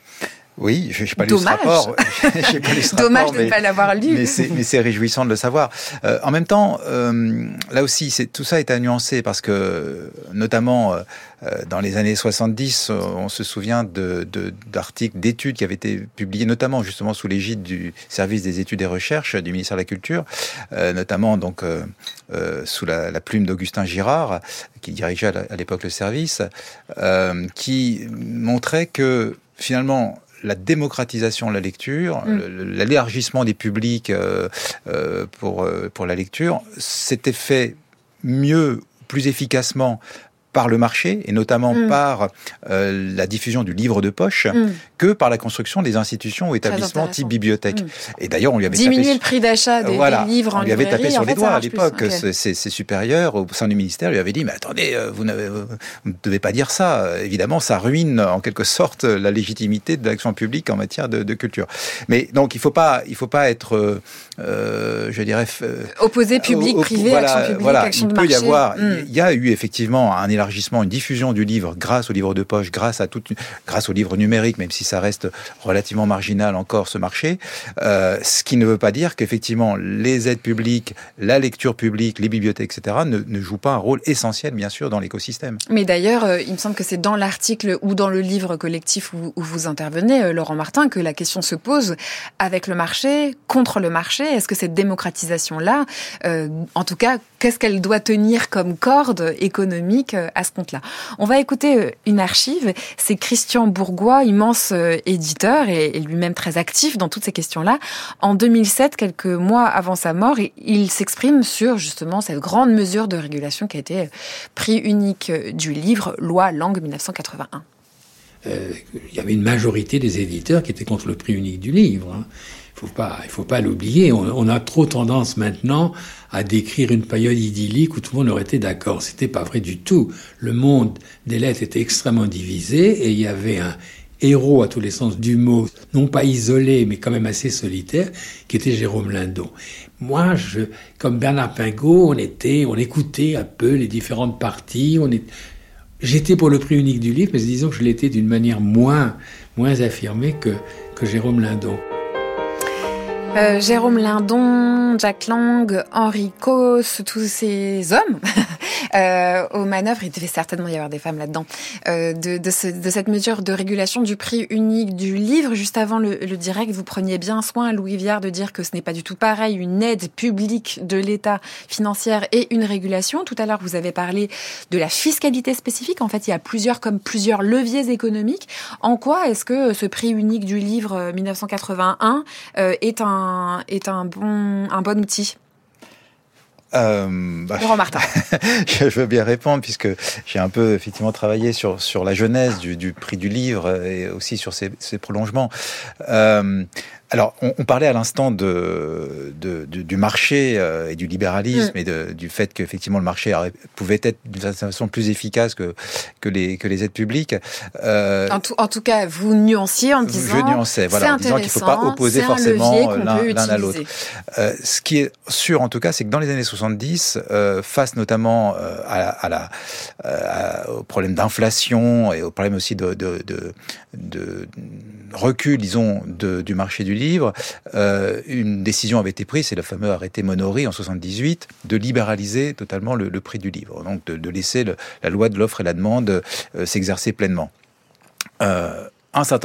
Oui, je n'ai pas lu ce rapport. J'ai pas lu ce Dommage rapport, de mais, ne pas l'avoir lu. Mais c'est, mais c'est réjouissant de le savoir. Euh, en même temps, euh, là aussi, c'est, tout ça est à nuancer parce que, notamment, euh, dans les années soixante-dix, on se souvient de, de, d'articles, d'études qui avaient été publiés, notamment justement sous l'égide du service des études et recherches du ministère de la Culture, euh, notamment donc euh, euh, sous la, la plume d'Augustin Girard, qui dirigeait à l'époque le service, euh, qui montrait que finalement la démocratisation de la lecture, mmh. l'élargissement des publics euh, euh, pour, euh, pour la lecture, s'était fait mieux, plus efficacement par le marché, et notamment mmh. par euh, la diffusion du livre de poche, mmh. que par la construction des institutions ou établissements type bibliothèque. Mmh. Et d'ailleurs, on lui avait diminuer tapé... le prix d'achat des, voilà, des livres en librairie. On lui avait tapé sur en les fait, doigts à l'époque. Okay. C'est, c'est, c'est supérieur. Au sein du ministère, lui avait dit, mais attendez, vous, n'avez, vous ne devez pas dire ça. Évidemment, ça ruine en quelque sorte la légitimité de l'action publique en matière de, de culture. Mais donc, il ne faut pas, il faut pas être, euh, je dirais... Euh, opposé public, op- privé, voilà, action publique, voilà, action de marché. Il peut marché. y avoir... Mmh. Il y a eu effectivement un élargissement, une diffusion du livre grâce au livre de poche, grâce à toute, grâce au livre numérique, même si ça reste relativement marginal encore ce marché. Euh, ce qui ne veut pas dire qu'effectivement les aides publiques, la lecture publique, les bibliothèques, et cetera, ne, ne jouent pas un rôle essentiel, bien sûr, dans l'écosystème. Mais d'ailleurs, euh, il me semble que c'est dans l'article ou dans le livre collectif où, où vous intervenez, euh, Laurent Martin, que la question se pose avec le marché, contre le marché. Est-ce que cette démocratisation-là, euh, en tout cas, qu'est-ce qu'elle doit tenir comme corde économique euh, à ce compte-là ? On va écouter une archive, c'est Christian Bourgois, immense éditeur et lui-même très actif dans toutes ces questions-là. En deux mille sept, quelques mois avant sa mort, il s'exprime sur justement cette grande mesure de régulation qui a été prix unique du livre, loi Lang mille neuf cent quatre-vingt-un. Euh, il y avait une majorité des éditeurs qui étaient contre le prix unique du livre. Hein. Il faut pas, il faut pas l'oublier. On, on a trop tendance maintenant à décrire une période idyllique où tout le monde aurait été d'accord. C'était pas vrai du tout. Le monde des lettres était extrêmement divisé et il y avait un héros à tous les sens du mot, non pas isolé, mais quand même assez solitaire, qui était Jérôme Lindon. Moi, je, comme Bernard Pingot, on était, on écoutait un peu les différentes parties. On est, j'étais pour le prix unique du livre, mais disons que je l'étais d'une manière moins, moins affirmée que, que Jérôme Lindon. Euh, Jérôme Lindon, Jack Lang, Henri Causse, tous ces hommes euh, aux manœuvres, il devait certainement y avoir des femmes là-dedans, euh, de, de, ce, de cette mesure de régulation du prix unique du livre. Juste avant le, le direct, vous preniez bien soin, Louis Viard, de dire que ce n'est pas du tout pareil, une aide publique de l'État financière et une régulation. Tout à l'heure, vous avez parlé de la fiscalité spécifique. En fait, il y a plusieurs, comme plusieurs leviers économiques. En quoi est-ce que ce prix unique du livre mille neuf cent quatre-vingt-un euh, est un est un bon, un bon outil? Euh, bah, Laurent Martin. Je veux bien répondre puisque j'ai un peu effectivement travaillé sur sur la genèse du, du prix du livre et aussi sur ses, ses prolongements. Euh, alors, on, on parlait à l'instant de, de, de du marché euh, et du libéralisme mmh. et de, du fait qu'effectivement le marché pouvait être d'une certaine façon plus efficace que que les que les aides publiques. Euh, en, tout, en tout cas, vous nuanciez en disant. Je nuançais, voilà, en disant qu'il ne faut pas opposer forcément l'un, l'un à l'autre. Euh, ce qui est sûr, en tout cas, c'est que dans les années soixante-dix, euh, face notamment euh, à, la, à la, euh, au problème d'inflation et au problème aussi de, de, de, de recul, disons, de, du marché du livre, euh, une décision avait été prise, c'est le fameux arrêté Monory en soixante-dix-huit, de libéraliser totalement le, le prix du livre, donc de, de laisser le, la loi de l'offre et la demande euh, s'exercer pleinement. Euh, un certain nombre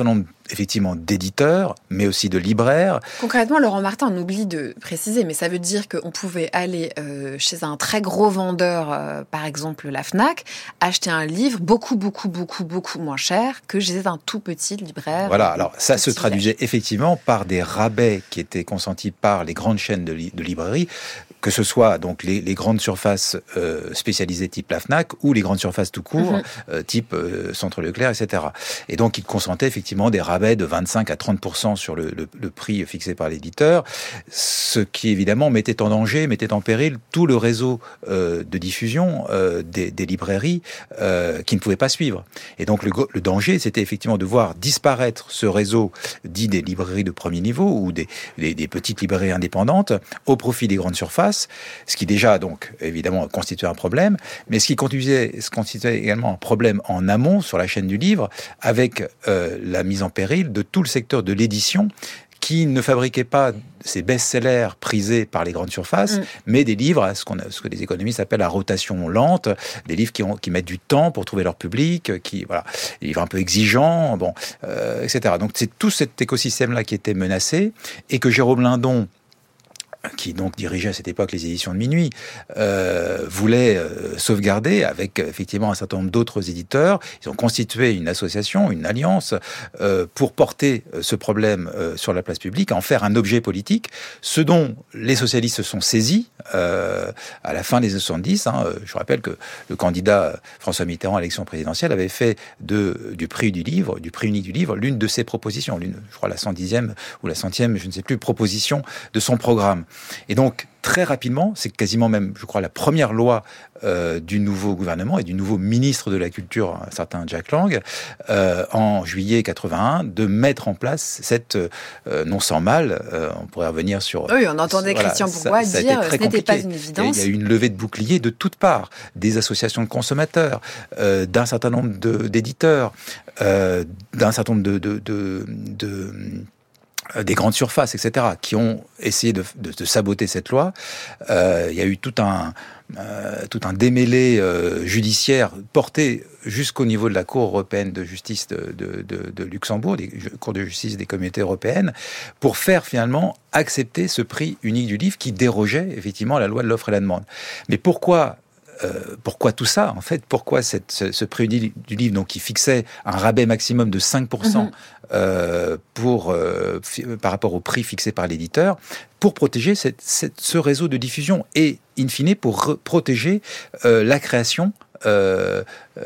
effectivement d'éditeurs, mais aussi de libraires. Concrètement, Laurent Martin, on oublie de préciser, mais ça veut dire qu'on pouvait aller euh, chez un très gros vendeur, euh, par exemple la Fnac, acheter un livre beaucoup, beaucoup, beaucoup, beaucoup moins cher que chez un tout petit libraire. Voilà, alors ça se traduisait effectivement par des rabais qui étaient consentis par les grandes chaînes de, li- de librairies, que ce soit donc les, les grandes surfaces euh, spécialisées type la Fnac ou les grandes surfaces tout court, mm-hmm. euh, type euh, Centre Leclerc, et cetera. Et donc ils consentaient effectivement des rabais de vingt-cinq à trente pour cent sur le, le, le prix fixé par l'éditeur, ce qui évidemment mettait en danger, mettait en péril tout le réseau euh, de diffusion euh, des, des librairies euh, qui ne pouvaient pas suivre. Et donc le, le danger, c'était effectivement de voir disparaître ce réseau dit des librairies de premier niveau ou des, des, des petites librairies indépendantes au profit des grandes surfaces, ce qui déjà donc évidemment constituait un problème, mais ce qui constituait, ce constituait également un problème en amont sur la chaîne du livre, avec euh, la mise en péril de tout le secteur de l'édition qui ne fabriquait pas ces best-sellers prisés par les grandes surfaces, mmh. mais des livres, ce, qu'on a, ce que les économistes appellent la rotation lente, des livres qui, ont, qui mettent du temps pour trouver leur public, qui voilà, des livres un peu exigeants, bon, euh, et cetera. Donc c'est tout cet écosystème-là qui était menacé et que Jérôme Lindon, qui donc dirigeait à cette époque les éditions de Minuit, euh, voulait euh, sauvegarder avec effectivement un certain nombre d'autres éditeurs. Ils ont constitué une association, une alliance, euh, pour porter ce problème euh, sur la place publique, en faire un objet politique, ce dont les socialistes se sont saisis euh, à la fin des années soixante-dix. Hein. Je rappelle que le candidat François Mitterrand à l'élection présidentielle avait fait de, du prix du livre, du prix unique du livre, l'une de ses propositions, l'une, je crois la cent dixième ou la centième, je ne sais plus, proposition de son programme. Et donc, très rapidement, c'est quasiment même, je crois, la première loi euh, du nouveau gouvernement et du nouveau ministre de la Culture, un certain Jack Lang, euh, en juillet quatre-vingt-un, de mettre en place cette, euh, non sans mal, euh, on pourrait revenir sur... Oui, on entendait voilà, Christian Bourgois ça, ça dire que ce n'était pas une évidence. Il y a eu une levée de boucliers de toutes parts, des associations de consommateurs, euh, d'un certain nombre de, d'éditeurs, euh, d'un certain nombre de... de, de, de des grandes surfaces, et cetera, qui ont essayé de, de, de saboter cette loi. Euh, il y a eu tout un, euh, tout un démêlé euh, judiciaire porté jusqu'au niveau de la Cour européenne de justice de, de, de, de Luxembourg, des Cours de justice des communautés européennes, pour faire finalement accepter ce prix unique du livre qui dérogeait effectivement à la loi de l'offre et la demande. Mais pourquoi Euh, pourquoi tout ça, en fait? Pourquoi cette, ce, ce prix du livre, donc, qui fixait un rabais maximum de cinq pour cent mmh. euh, pour, euh, fi, par rapport au prix fixé par l'éditeur, pour protéger cette, cette, ce réseau de diffusion et, in fine, pour re- protéger euh, la création Euh,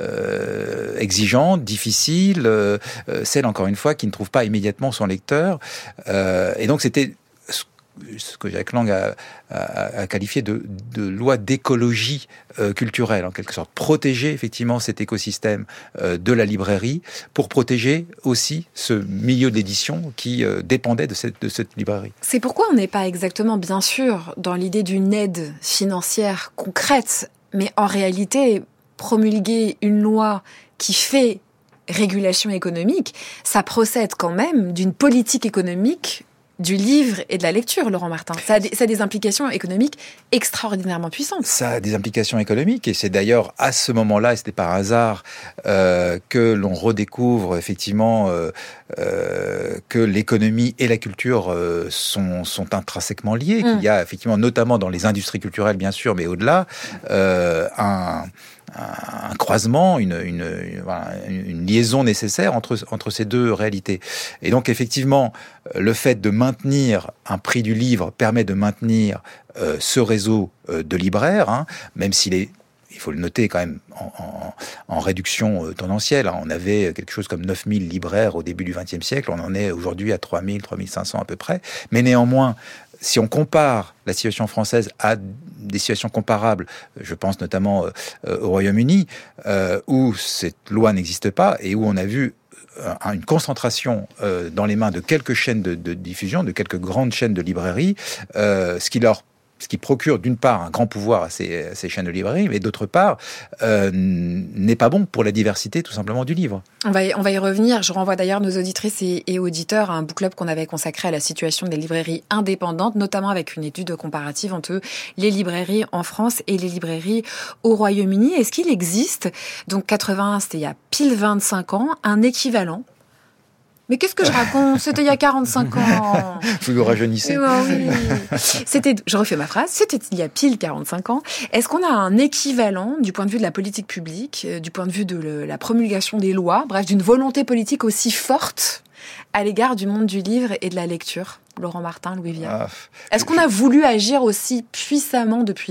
euh, exigeante, difficile, euh, celle, encore une fois, qui ne trouve pas immédiatement son lecteur. Euh, et donc, c'était ce que Jack Lang a, a, a qualifié de, de loi d'écologie euh, culturelle, en quelque sorte. Protéger, effectivement, cet écosystème euh, de la librairie pour protéger aussi ce milieu d'édition qui euh, dépendait de cette, de cette librairie. C'est pourquoi on n'est pas exactement, bien sûr, dans l'idée d'une aide financière concrète, mais en réalité, promulguer une loi qui fait régulation économique, ça procède quand même d'une politique économique du livre et de la lecture, Laurent Martin. Ça a, des, ça a des implications économiques extraordinairement puissantes. Ça a des implications économiques, et c'est d'ailleurs à ce moment-là, et c'était par hasard, euh, que l'on redécouvre effectivement euh, euh, que l'économie et la culture euh, sont, sont intrinsèquement liées, mmh. qu'il y a effectivement, notamment dans les industries culturelles bien sûr, mais au-delà, euh, un... un croisement, une, une, une, voilà, une liaison nécessaire entre, entre ces deux réalités. Et donc, effectivement, le fait de maintenir un prix du livre permet de maintenir euh, ce réseau euh, de libraires, hein, même s'il est, il faut le noter quand même, en, en, en réduction euh, tendancielle. Hein. On avait quelque chose comme neuf mille libraires au début du vingtième siècle, on en est aujourd'hui à trois mille, trois mille cinq cents à peu près. Mais néanmoins, si on compare la situation française à des situations comparables, je pense notamment euh, au Royaume-Uni, euh, où cette loi n'existe pas et où on a vu euh, une concentration euh, dans les mains de quelques chaînes de, de diffusion, de quelques grandes chaînes de librairies, euh, ce qui leur ce qui procure d'une part un grand pouvoir à ces, à ces chaînes de librairie, mais d'autre part euh, n'est pas bon pour la diversité tout simplement du livre. On va y, on va y revenir. Je renvoie d'ailleurs nos auditrices et, et auditeurs à un book club qu'on avait consacré à la situation des librairies indépendantes, notamment avec une étude comparative entre les librairies en France et les librairies au Royaume-Uni. Est-ce qu'il existe, donc quatre-vingt-un, c'était il y a pile vingt-cinq ans, un équivalent Mais qu'est-ce que je raconte ? C'était il y a quarante-cinq ans. Vous nous rajeunissez. Oh, oui. C'était, je refais ma phrase, c'était il y a pile quarante-cinq ans. Est-ce qu'on a un équivalent du point de vue de la politique publique, du point de vue de le, la promulgation des lois, bref, d'une volonté politique aussi forte à l'égard du monde du livre et de la lecture ? Laurent Martin, Louis Viard. Ah, Est-ce qu'on a voulu agir aussi puissamment depuis ?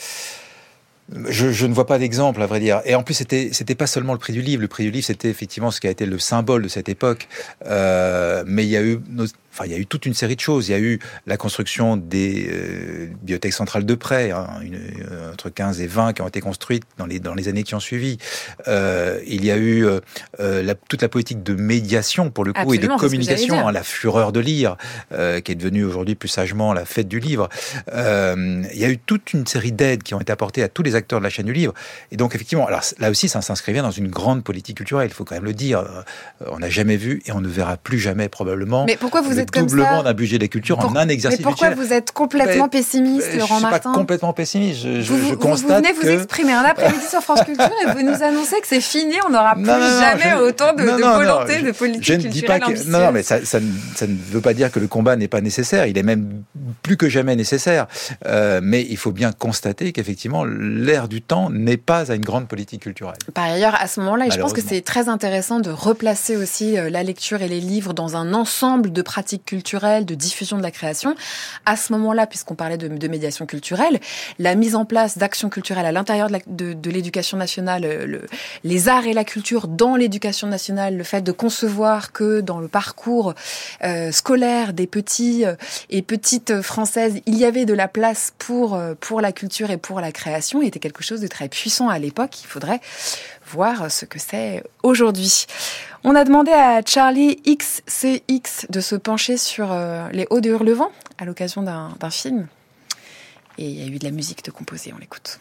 Je, je ne vois pas d'exemple, à vrai dire. Et en plus, c'était, c'était pas seulement le prix du livre. Le prix du livre, c'était effectivement ce qui a été le symbole de cette époque. Euh, mais il y a eu, nos, enfin, il y a eu toute une série de choses. Il y a eu la construction des euh, bibliothèques centrales de prêt, hein, une, euh, entre quinze et vingt qui ont été construites dans les dans les années qui ont suivi. Euh, il y a eu euh, la, toute la politique de médiation pour le coup. Absolument, et de communication, hein, la fureur de lire, euh, qui est devenue aujourd'hui plus sagement la fête du livre. Euh, il y a eu toute une série d'aides qui ont été apportées à tous les acteurs de la chaîne du livre. Et donc, effectivement, alors là aussi, ça s'inscrivait dans une grande politique culturelle, il faut quand même le dire. On n'a jamais vu et on ne verra plus jamais, probablement, mais pourquoi vous le êtes comme doublement ça d'un budget des cultures Pour... en un exercice budgétaire. Mais pourquoi budgétaire. vous êtes complètement pessimiste, je, Laurent je Martin ? Je suis pas complètement pessimiste. Je, je, vous, je vous, constate vous venez que... vous exprimer un après-midi sur France Culture et vous nous annoncez que c'est fini, on n'aura plus non, non, jamais non, je... autant de, non, de non, volonté non, de politique je, je ne culturelle dis pas que... ambitieuse. Non, non, mais ça, ça, ça ne veut pas dire que le combat n'est pas nécessaire. Il est même plus que jamais nécessaire. Euh, mais il faut bien constater qu'effectivement, l'ère du temps n'est pas à une grande politique culturelle. Par ailleurs, à ce moment-là, et je pense que c'est très intéressant de replacer aussi la lecture et les livres dans un ensemble de pratiques culturelles, de diffusion de la création. À ce moment-là, puisqu'on parlait de, de médiation culturelle, la mise en place d'actions culturelles à l'intérieur de, la, de, de l'éducation nationale, le, les arts et la culture dans l'éducation nationale, le fait de concevoir que dans le parcours euh, scolaire des petits euh, et petites françaises, il y avait de la place pour, euh, pour la culture et pour la création, était quelque chose de très puissant à l'époque. Il faudrait voir ce que c'est aujourd'hui. On a demandé à Charlie X C X de se pencher sur euh, les Hauts de Hurlevent à l'occasion d'un, d'un film. Et il y a eu de la musique de composer, on l'écoute.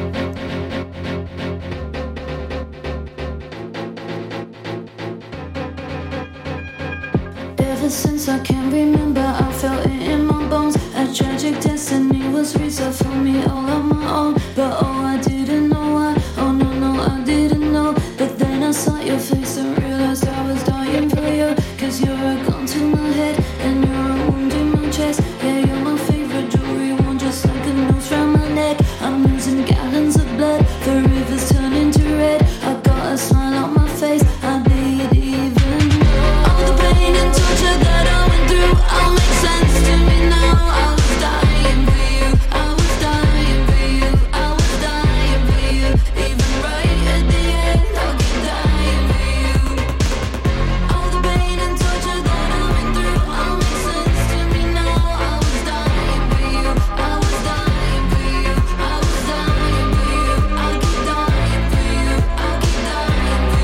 Ever since I can remember, I felt it in my bones. A tragic destiny was reserved for me all on my own. But oh, I didn't know why. Oh no, no, I didn't know. But then I saw your face and realized I was dying for you. Cause you're a gun to my head and you're a wound in my chest. Yeah, you're my favorite jewelry one, just like a noose round my neck. I'm losing gallons of blood, the river's turning to red. I got a smile on my face, I bleed even. All the pain and torture that I went through all makes sense to me now. I was dying for you, I was dying for you, I was dying for you. Even right at the end, I'll keep dying for you. All the pain and torture that I went through all makes sense to me now. I was dying for you, I was dying for you, I was dying for you. I'll keep dying for you, I'll keep dying for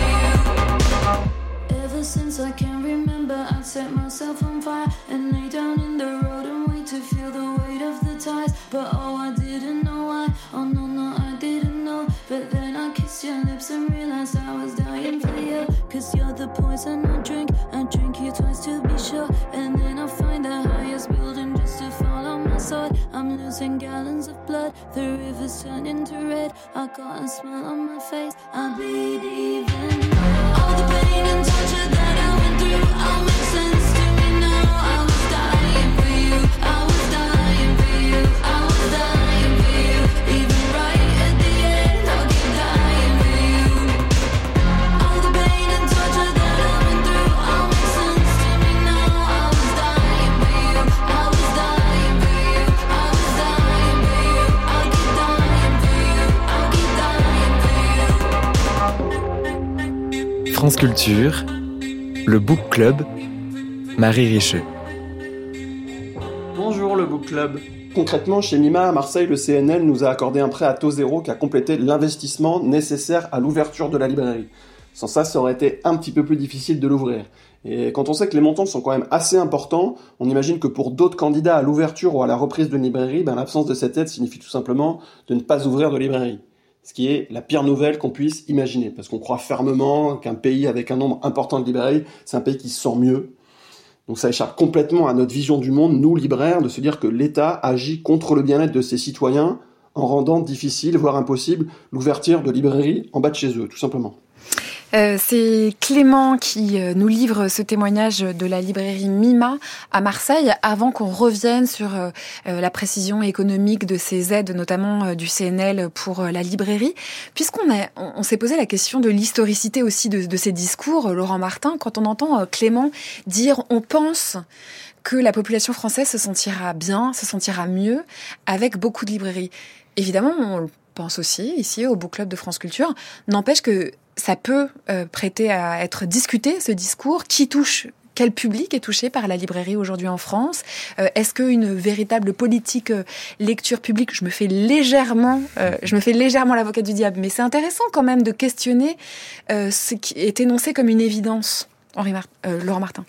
you. Ever since I can remember, I set myself on fire and lay down in the road and wait to feel the weight of the ties. But oh, I didn't know why. Oh no, no, I didn't know. But then I kissed your lips and realized I was dying for you. Cause you're the poison I drink. I drink you twice to be sure. And then I find the highest building just to fall on my sword. I'm losing gallons of blood. The river's turning to red. I got a smile on my face. I bleed even. All the pain and torture that I went through all makes sense to me now. I was dying for you, I was dying for you, I was dying for you. Even right at the end, I'll keep dying for you. All the pain and torture that I went through all makes sense to me now. I was dying for you, I was dying for you, I was dying for you. I'll keep dying for you, I'll keep dying for you. France Culture, le Book Club, Marie Richeux. Bonjour le Book Club. Concrètement, chez Mima à Marseille, le C N L nous a accordé un prêt à taux zéro qui a complété l'investissement nécessaire à l'ouverture de la librairie. Sans ça, ça aurait été un petit peu plus difficile de l'ouvrir. Et quand on sait que les montants sont quand même assez importants, on imagine que pour d'autres candidats à l'ouverture ou à la reprise d'une librairie, ben, l'absence de cette aide signifie tout simplement de ne pas ouvrir de librairie. Ce qui est la pire nouvelle qu'on puisse imaginer, parce qu'on croit fermement qu'un pays avec un nombre important de librairies, c'est un pays qui se sent mieux. Donc ça échappe complètement à notre vision du monde, nous libraires, de se dire que l'État agit contre le bien-être de ses citoyens en rendant difficile, voire impossible, l'ouverture de librairies en bas de chez eux, tout simplement. Euh, c'est Clément qui euh, nous livre ce témoignage de la librairie Mima à Marseille, avant qu'on revienne sur euh, euh, la précision économique de ces aides, notamment euh, du C N L pour euh, la librairie. Puisqu'on a, on, on s'est posé la question de l'historicité aussi de, de ces discours, euh, Laurent Martin, quand on entend euh, Clément dire « on pense » que la population française se sentira bien, se sentira mieux avec beaucoup de librairies. Évidemment, on le pense aussi ici au Book Club de France Culture. N'empêche que ça peut euh, prêter à être discuté, ce discours, qui touche, quel public est touché par la librairie aujourd'hui en France. Euh, est-ce qu'une véritable politique euh, lecture publique, je me fais légèrement, euh, je me fais légèrement l'avocate du diable, mais c'est intéressant quand même de questionner euh, ce qui est énoncé comme une évidence. Henri Mar- euh, Laurent Martin.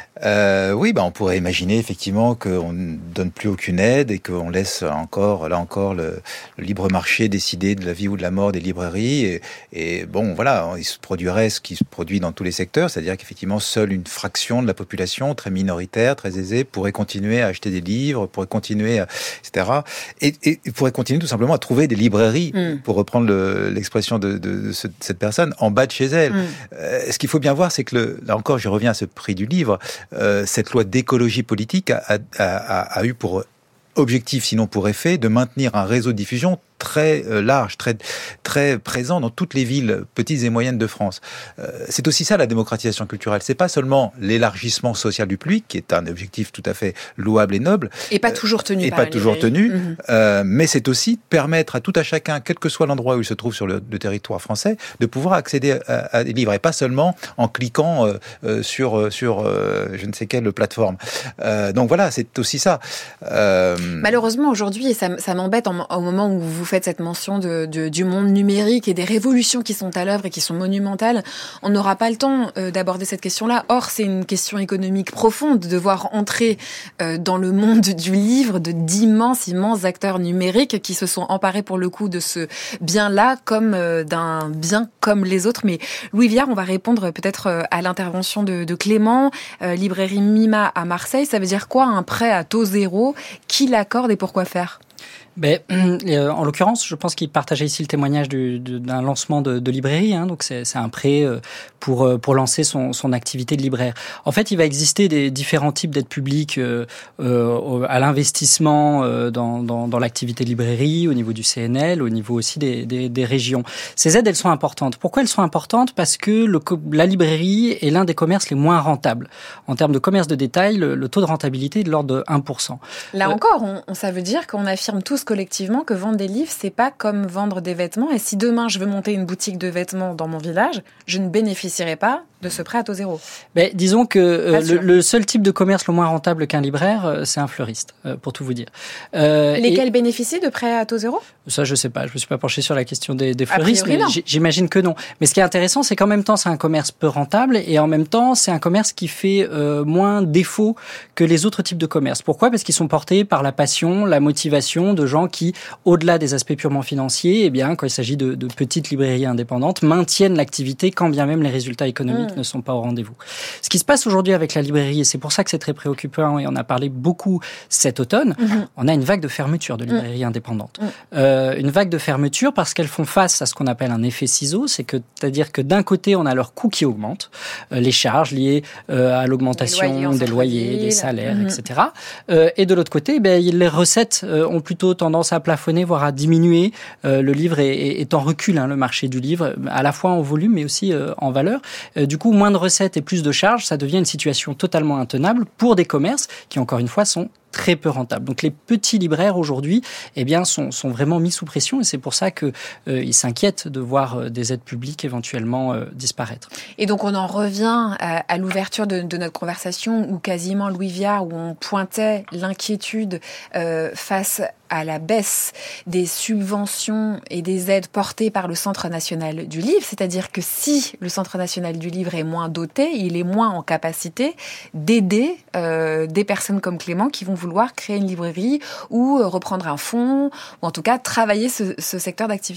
Euh, oui, bah on pourrait imaginer effectivement qu'on ne donne plus aucune aide et qu'on laisse encore, là encore, le, le libre marché décider de la vie ou de la mort des librairies. Et, et bon, voilà, il se produirait ce qui se produit dans tous les secteurs, c'est-à-dire qu'effectivement, seule une fraction de la population, très minoritaire, très aisée, pourrait continuer à acheter des livres, pourrait continuer, à, et cetera. Et, et, et pourrait continuer tout simplement à trouver des librairies, mm. pour reprendre le, l'expression de, de, de, ce, de cette personne, en bas de chez elle. Mm. Euh, ce qu'il faut bien voir, c'est que le, là encore, je reviens à ce prix du livre, euh, cette loi d'écologie politique a, a, a, a eu pour objectif, sinon pour effet, de maintenir un réseau de diffusion très euh, large, très très présent dans toutes les villes petites et moyennes de France. Euh, c'est aussi ça la démocratisation culturelle. C'est pas seulement l'élargissement social du public, qui est un objectif tout à fait louable et noble, et pas toujours tenu, euh, et par pas toujours tenu, mmh. euh, mais c'est aussi permettre à tout à chacun, quel que soit l'endroit où il se trouve sur le, le territoire français, de pouvoir accéder à, à des livres, et pas seulement en cliquant euh, euh, sur sur euh, je ne sais quelle plateforme. Euh, donc voilà, c'est aussi ça. Euh... Malheureusement aujourd'hui, et ça, ça m'embête en, au moment où vous faites cette mention de, de, du monde numérique et des révolutions qui sont à l'œuvre et qui sont monumentales, on n'aura pas le temps euh, d'aborder cette question-là. Or, c'est une question économique profonde de voir entrer euh, dans le monde du livre de d'immenses, immenses acteurs numériques qui se sont emparés pour le coup de ce bien-là comme euh, d'un bien comme les autres. Mais Louis Viard, on va répondre peut-être euh, à l'intervention de, de Clément. Euh, librairie Mima à Marseille, ça veut dire quoi un prêt à taux zéro? Qui l'accorde et pourquoi faire? Ben, euh, en l'occurrence, je pense qu'il partageait ici le témoignage du, du, d'un lancement de, de librairie. Hein, donc c'est, c'est un prêt euh, pour euh, pour lancer son, son activité de libraire. En fait, il va exister des différents types d'aides publiques euh, euh, à l'investissement euh, dans, dans dans l'activité de librairie, au niveau du C N L, au niveau aussi des, des des régions. Ces aides, elles sont importantes. Pourquoi elles sont importantes? Parce que le, la librairie est l'un des commerces les moins rentables. En termes de commerce de détail, le, le taux de rentabilité est de l'ordre de un pour cent. Là euh, encore, on, on, ça veut dire qu'on affirme tous collectivement que vendre des livres, c'est pas comme vendre des vêtements. Et si demain je veux monter une boutique de vêtements dans mon village, je ne bénéficierai pas de ce prêt à taux zéro. Ben, disons que euh, le, le seul type de commerce le moins rentable qu'un libraire, euh, c'est un fleuriste, euh, pour tout vous dire. Euh, Lesquels et... bénéficient de prêts à taux zéro? Ça, je sais pas. Je me suis pas penché sur la question des, des fleuristes, mais j'imagine que non. Mais ce qui est intéressant, c'est qu'en même temps, c'est un commerce peu rentable et en même temps, c'est un commerce qui fait euh, moins défaut que les autres types de commerce. Pourquoi? Parce qu'ils sont portés par la passion, la motivation de gens qui, au-delà des aspects purement financiers, eh bien, quand il s'agit de, de petites librairies indépendantes, maintiennent l'activité quand bien même les résultats économiques mmh. ne sont pas au rendez-vous. Ce qui se passe aujourd'hui avec la librairie, et c'est pour ça que c'est très préoccupant, et on a parlé beaucoup cet automne, mmh. on a une vague de fermeture de librairies mmh. indépendantes. Mmh. Euh, une vague de fermeture parce qu'elles font face à ce qu'on appelle un effet ciseau, c'est que, c'est-à-dire que d'un côté, on a leurs coûts qui augmentent, euh, les charges liées euh, à l'augmentation loyers des loyers, des salaires, mmh. et cetera. Euh, et de l'autre côté, ben, les recettes euh, ont plutôt tendance à plafonner, voire à diminuer. Euh, le livre est, est, est en recul, hein, le marché du livre, à la fois en volume, mais aussi euh, en valeur. Euh, du coup, moins de recettes et plus de charges, ça devient une situation totalement intenable pour des commerces qui, encore une fois, sont très peu rentables. Donc les petits libraires aujourd'hui, eh bien, sont, sont vraiment mis sous pression et c'est pour ça que euh, ils s'inquiètent de voir euh, des aides publiques éventuellement euh, disparaître. Et donc on en revient à, à l'ouverture de, de notre conversation où quasiment Louis Viard, où on pointait l'inquiétude euh, face à la baisse des subventions et des aides portées par le Centre national du livre, c'est-à-dire que si le Centre national du livre est moins doté, il est moins en capacité d'aider euh, des personnes comme Clément qui vont vouloir créer une librairie ou reprendre un fonds, ou en tout cas travailler ce, ce secteur d'activité.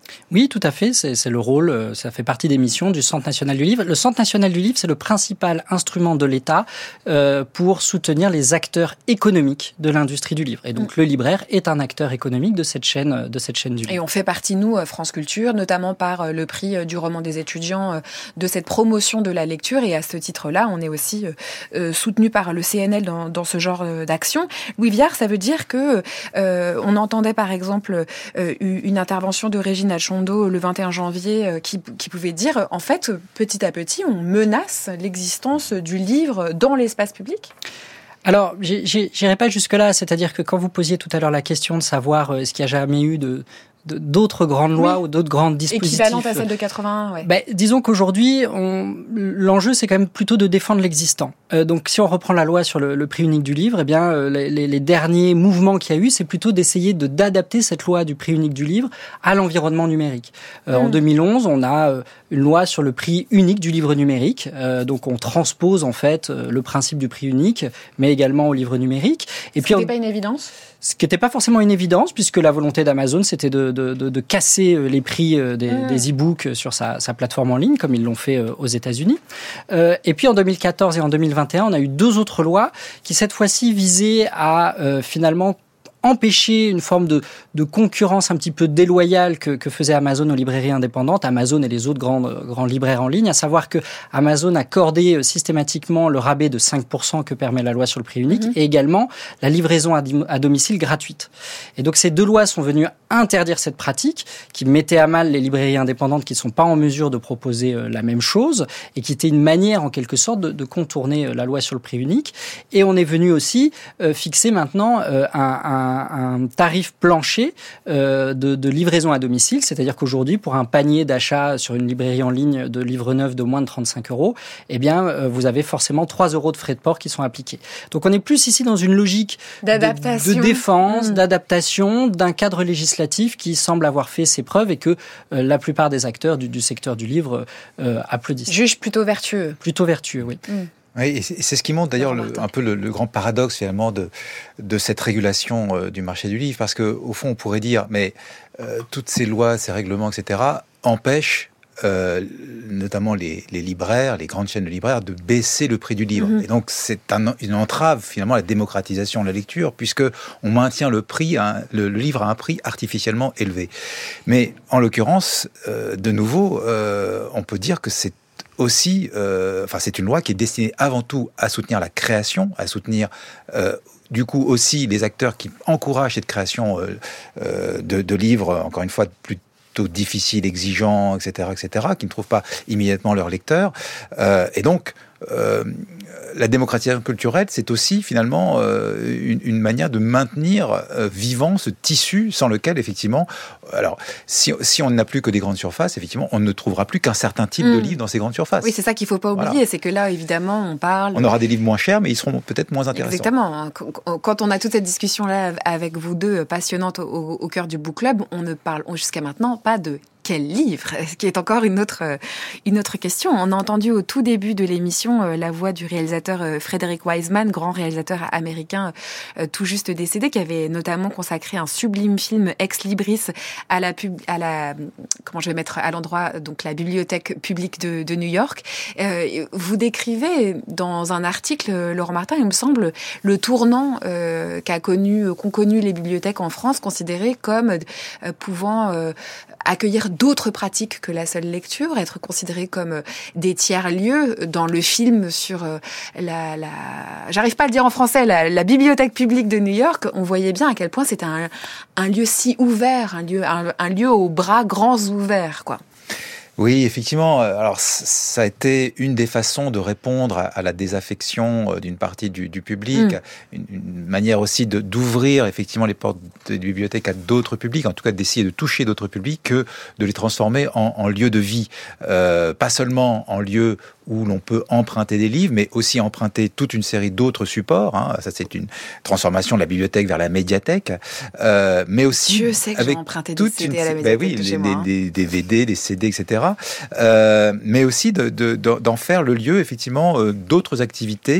Oui, tout à fait. C'est, c'est le rôle, ça fait partie des missions du Centre national du livre. Le Centre national du livre, c'est le principal instrument de l'État euh, pour soutenir les acteurs économiques de l'industrie du livre. Et donc, mmh. le libraire est un acteur économique de cette chaîne, de cette chaîne du livre. Et on fait partie, nous, France Culture, notamment par le prix du roman des étudiants, de cette promotion de la lecture. Et à ce titre-là, on est aussi euh, soutenu par le C N L dans, dans ce genre d'action. Louis Viard, ça veut dire que euh, on entendait, par exemple, euh, une intervention de Régine Achondo le vingt et un janvier qui, qui pouvait dire, en fait, petit à petit, on menace l'existence du livre dans l'espace public ? Alors, j'irai pas jusque-là, c'est-à-dire que quand vous posiez tout à l'heure la question de savoir est-ce qu'il y a jamais eu de d'autres grandes lois oui. ou d'autres grandes dispositifs. Équivalentes à celle de quatre-vingt-un, ouais. Ben, disons qu'aujourd'hui, on, l'enjeu, c'est quand même plutôt de défendre l'existant. Euh, donc, si on reprend la loi sur le, le prix unique du livre, eh bien, euh, les, les derniers mouvements qu'il y a eu, c'est plutôt d'essayer de, d'adapter cette loi du prix unique du livre à l'environnement numérique. Euh, mmh. En deux mille onze, on a euh, une loi sur le prix unique du livre numérique. Euh, donc, on transpose, en fait, euh, le principe du prix unique, mais également au livre numérique. Et puis, c'était on... pas une évidence ? Ce qui n'était pas forcément une évidence, puisque la volonté d'Amazon, c'était de, de, de, de casser les prix des, mmh. des e-books sur sa, sa plateforme en ligne, comme ils l'ont fait aux États-Unis. Euh, et puis en deux mille quatorze et en deux mille vingt et un, on a eu deux autres lois qui, cette fois-ci, visaient à euh, finalement empêcher une forme de, de concurrence un petit peu déloyale que, que faisait Amazon aux librairies indépendantes, Amazon et les autres grands, grands libraires en ligne, à savoir que Amazon accordait systématiquement le rabais de cinq pour cent que permet la loi sur le prix unique mmh. et également la livraison à, à domicile gratuite. Et donc ces deux lois sont venues interdire cette pratique qui mettait à mal les librairies indépendantes qui ne sont pas en mesure de proposer la même chose et qui était une manière en quelque sorte de, de contourner la loi sur le prix unique. Et on est venu aussi euh, fixer maintenant euh, un, un un tarif plancher euh, de, de livraison à domicile, c'est-à-dire qu'aujourd'hui, pour un panier d'achat sur une librairie en ligne de livres neufs de moins de trente-cinq euros, eh bien, euh, vous avez forcément trois euros de frais de port qui sont appliqués. Donc, on est plus ici dans une logique d'adaptation, de, de défense, mmh. d'adaptation d'un cadre législatif qui semble avoir fait ses preuves et que euh, la plupart des acteurs du, du secteur du livre euh, applaudissent. Juge plutôt vertueux. Plutôt vertueux, oui. Mmh. Oui, et c'est ce qui montre d'ailleurs le, un peu le, le grand paradoxe finalement de, de cette régulation euh, du marché du livre, parce que au fond on pourrait dire, mais euh, toutes ces lois, ces règlements, et cetera, empêchent euh, notamment les, les libraires, les grandes chaînes de libraires, de baisser le prix du livre. Mmh. Et donc c'est un, une entrave finalement à la démocratisation de la lecture, puisque on maintient le prix, à un, le, le livre à un prix artificiellement élevé. Mais en l'occurrence, euh, de nouveau, euh, on peut dire que c'est aussi, euh, enfin, c'est une loi qui est destinée avant tout à soutenir la création, à soutenir euh, du coup aussi les acteurs qui encouragent cette création euh, euh, de, de livres, encore une fois, plutôt difficiles, exigeants, et cetera, et cetera, qui ne trouvent pas immédiatement leur lecteur. Euh, et donc, euh, la démocratisation culturelle, c'est aussi finalement euh, une, une manière de maintenir euh, vivant ce tissu sans lequel, effectivement, alors si, si on n'a plus que des grandes surfaces, effectivement, on ne trouvera plus qu'un certain type mmh. de livres dans ces grandes surfaces. Oui, c'est ça qu'il ne faut pas oublier, voilà. C'est que là, évidemment, on parle... On aura des livres moins chers, mais ils seront peut-être moins intéressants. Exactement. Quand on a toute cette discussion-là avec vous deux, passionnante au, au cœur du Book Club, on ne parle jusqu'à maintenant pas de quel livre, ce qui est encore une autre, une autre question. On a entendu au tout début de l'émission euh, la voix du réalisateur euh, Frederick Wiseman, grand réalisateur américain euh, tout juste décédé, qui avait notamment consacré un sublime film Ex Libris à la, pub, à la comment je vais mettre à l'endroit, donc la bibliothèque publique de, de New York. Euh, vous décrivez dans un article, Laurent Martin, il me semble, le tournant euh, qu'a connu, qu'ont connu les bibliothèques en France, considérées comme euh, pouvant euh, accueillir d'autres pratiques que la seule lecture, être considérés comme des tiers-lieux. Dans le film sur la, la j'arrive pas à le dire en français, la, la bibliothèque publique de New York, on voyait bien à quel point c'était un, un lieu si ouvert, un lieu, un, un lieu aux bras grands ouverts, quoi. Oui, effectivement. Alors, ça a été une des façons de répondre à la désaffection d'une partie du, du public, mmh. une, une manière aussi de, d'ouvrir effectivement les portes des bibliothèques à d'autres publics, en tout cas d'essayer de toucher d'autres publics, que de les transformer en, en lieu de vie. Euh, pas seulement en lieu où l'on peut emprunter des livres, mais aussi emprunter toute une série d'autres supports. Hein. Ça, c'est une transformation de la bibliothèque vers la médiathèque. Euh, mais aussi je sais que avec j'ai emprunté des C D une... à la médiathèque. Ben oui, les, moi, hein. des, des D V D, des C D, et cetera. Euh, mais aussi de, de, de, d'en faire le lieu, effectivement, euh, d'autres activités.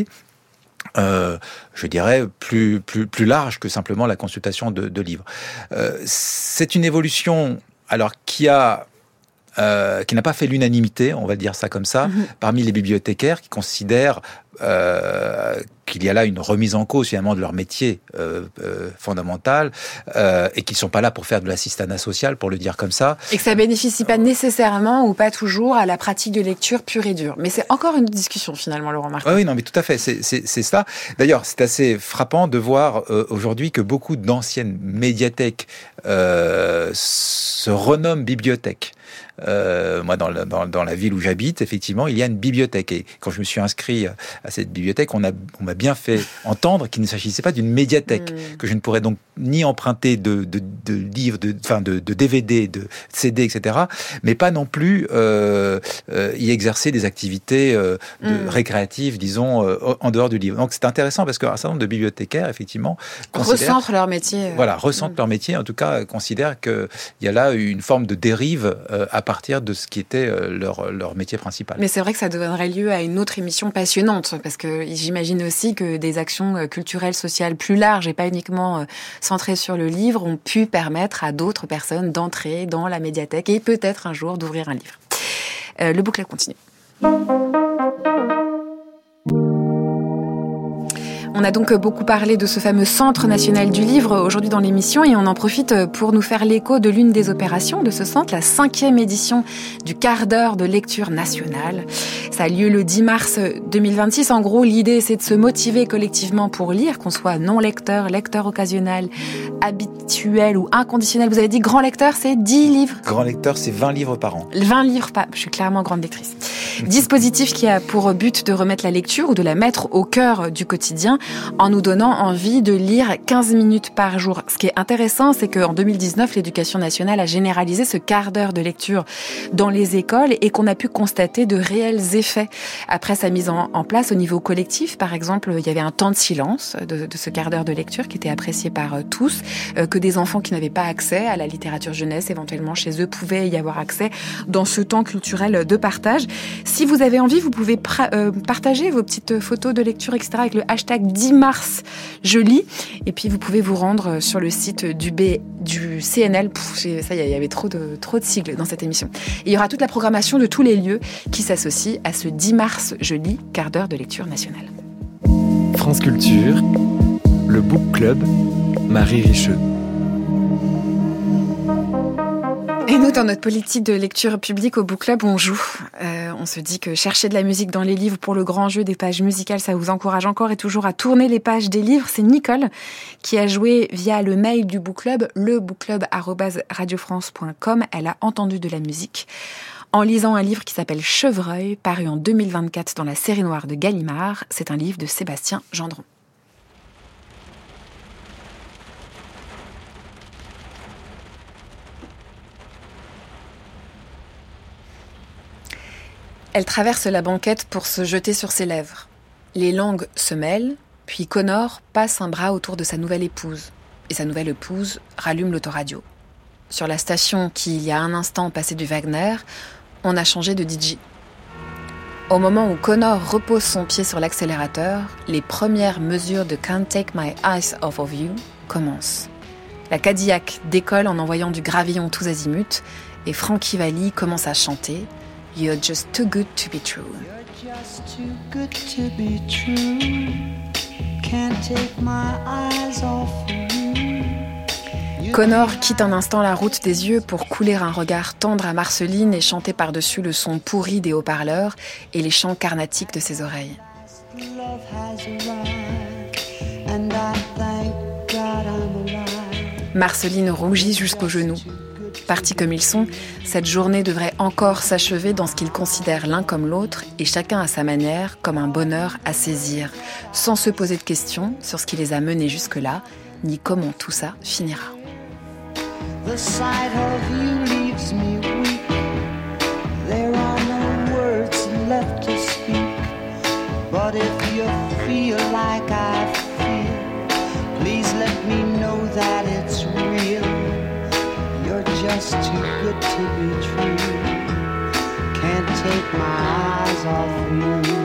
Euh, je dirais plus plus plus large que simplement la consultation de, de livres. Euh, c'est une évolution alors qui a Euh, qui n'a pas fait l'unanimité, on va dire ça comme ça, mmh. parmi les bibliothécaires qui considèrent euh, qu'il y a là une remise en cause finalement de leur métier euh, euh, fondamental euh, et qu'ils ne sont pas là pour faire de l'assistanat social, pour le dire comme ça. Et que ça ne bénéficie pas nécessairement ou pas toujours à la pratique de lecture pure et dure. Mais c'est encore une discussion finalement, Laurent Martin. Oui, non, mais tout à fait, c'est, c'est, c'est ça. D'ailleurs, c'est assez frappant de voir euh, aujourd'hui que beaucoup d'anciennes médiathèques euh, se renomment bibliothèques. Euh, moi, dans la, dans, dans la ville où j'habite, effectivement, il y a une bibliothèque. Et quand je me suis inscrit à cette bibliothèque, on, a, on m'a bien fait entendre qu'il ne s'agissait pas d'une médiathèque, mmh. que je ne pourrais donc ni emprunter de, de, de livres, de, enfin de, de D V D, de C D, et cetera, mais pas non plus euh, euh, y exercer des activités euh, de, mmh. récréatives, disons, euh, en dehors du livre. Donc c'est intéressant parce qu'un certain nombre de bibliothécaires, effectivement, recentrent leur métier. Voilà, recentrent mmh. leur métier, en tout cas, considèrent qu'il y a là une forme de dérive euh, à partir de ce qui était leur, leur métier principal. Mais c'est vrai que ça donnerait lieu à une autre émission passionnante, parce que j'imagine aussi que des actions culturelles, sociales plus larges et pas uniquement centrées sur le livre ont pu permettre à d'autres personnes d'entrer dans la médiathèque et peut-être un jour d'ouvrir un livre. Euh, le bouclet continue. On a donc beaucoup parlé de ce fameux Centre national du livre aujourd'hui dans l'émission et on en profite pour nous faire l'écho de l'une des opérations de ce centre, la cinquième édition du quart d'heure de lecture nationale. Ça a lieu le dix mars deux mille vingt-six. En gros, l'idée, c'est de se motiver collectivement pour lire, qu'on soit non-lecteur, lecteur occasionnel, habituel ou inconditionnel. Vous avez dit grand lecteur, c'est dix livres. Grand lecteur, c'est vingt livres par an. vingt livres par... Je suis clairement grande lectrice. Dispositif qui a pour but de remettre la lecture ou de la mettre au cœur du quotidien en nous donnant envie de lire quinze minutes par jour. Ce qui est intéressant, c'est qu'en deux mille dix-neuf, l'Éducation nationale a généralisé ce quart d'heure de lecture dans les écoles et qu'on a pu constater de réels effets. Après sa mise en, en place au niveau collectif, par exemple, il y avait un temps de silence de, de ce quart d'heure de lecture qui était apprécié par euh, tous, euh, que des enfants qui n'avaient pas accès à la littérature jeunesse, éventuellement chez eux, pouvaient y avoir accès dans ce temps culturel de partage. Si vous avez envie, vous pouvez pra- euh, partager vos petites photos de lecture, et cetera avec le hashtag dix mars je lis. Et puis vous pouvez vous rendre sur le site du, B, du C N L. Pff, ça y est, il y avait trop de, trop de sigles dans cette émission. Et il y aura toute la programmation de tous les lieux qui s'associent à ce dix mars je lis, quart d'heure de lecture nationale. France Culture, le Book Club, Marie Richeux. Et nous, dans notre politique de lecture publique au Book Club, on joue. Euh, on se dit que chercher de la musique dans les livres pour le grand jeu des pages musicales, ça vous encourage encore et toujours à tourner les pages des livres. C'est Nicole qui a joué via le mail du Book Club, le bookclub arobase radio france point com. Elle a entendu de la musique en lisant un livre qui s'appelle Chevreuil, paru en deux mille vingt-quatre dans la série noire de Gallimard. C'est un livre de Sébastien Gendron. Elle traverse la banquette pour se jeter sur ses lèvres. Les langues se mêlent, puis Connor passe un bras autour de sa nouvelle épouse. Et sa nouvelle épouse rallume l'autoradio. Sur la station qui, il y a un instant, passait du Wagner, on a changé de D J. Au moment où Connor repose son pied sur l'accélérateur, les premières mesures de Can't Take My Eyes Off of You commencent. La Cadillac décolle en envoyant du gravillon tous azimuts et Frankie Valli commence à chanter « You're just too good to be true ». You're just too good to be true. Can't take my eyes off of you. Connor quitte un instant la route des yeux pour couler un regard tendre à Marceline et chanter par-dessus le son pourri des haut-parleurs et les chants carnatiques de ses oreilles. Marceline rougit jusqu'aux genoux. Partis comme ils sont, cette journée devrait encore s'achever dans ce qu'ils considèrent l'un comme l'autre et chacun à sa manière comme un bonheur à saisir, sans se poser de questions sur ce qui les a menés jusque-là, ni comment tout ça finira. The sight of you leaves me weak. There are no words left to speak. But if you feel like I feel, please let me know that it's real. You're just too good to be true. Can't take my eyes off you.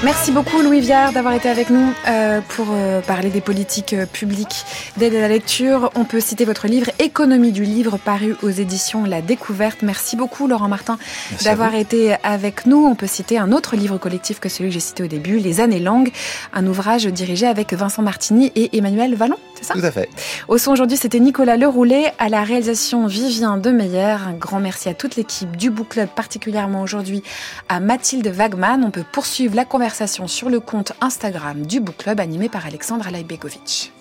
Merci beaucoup Louis Viard d'avoir été avec nous euh, pour euh, parler des politiques euh, publiques d'aide à la lecture. On peut citer votre livre Économie du livre, paru aux éditions La Découverte. Merci beaucoup Laurent Martin Merci d'avoir été avec nous. On peut citer un autre livre collectif que celui que j'ai cité au début, Les Années Langues, un ouvrage dirigé avec Vincent Martini et Emmanuel Vallon, c'est ça ? Tout à fait. Au son aujourd'hui, c'était Nicolas Leroulet, à la réalisation Vivien Demeyer. Un grand merci à toute l'équipe du Book Club, particulièrement aujourd'hui à Mathilde Wagman. On peut poursuivre la conversation sur le compte Instagram du Book Club animé par Alexandre Alaïbegovic.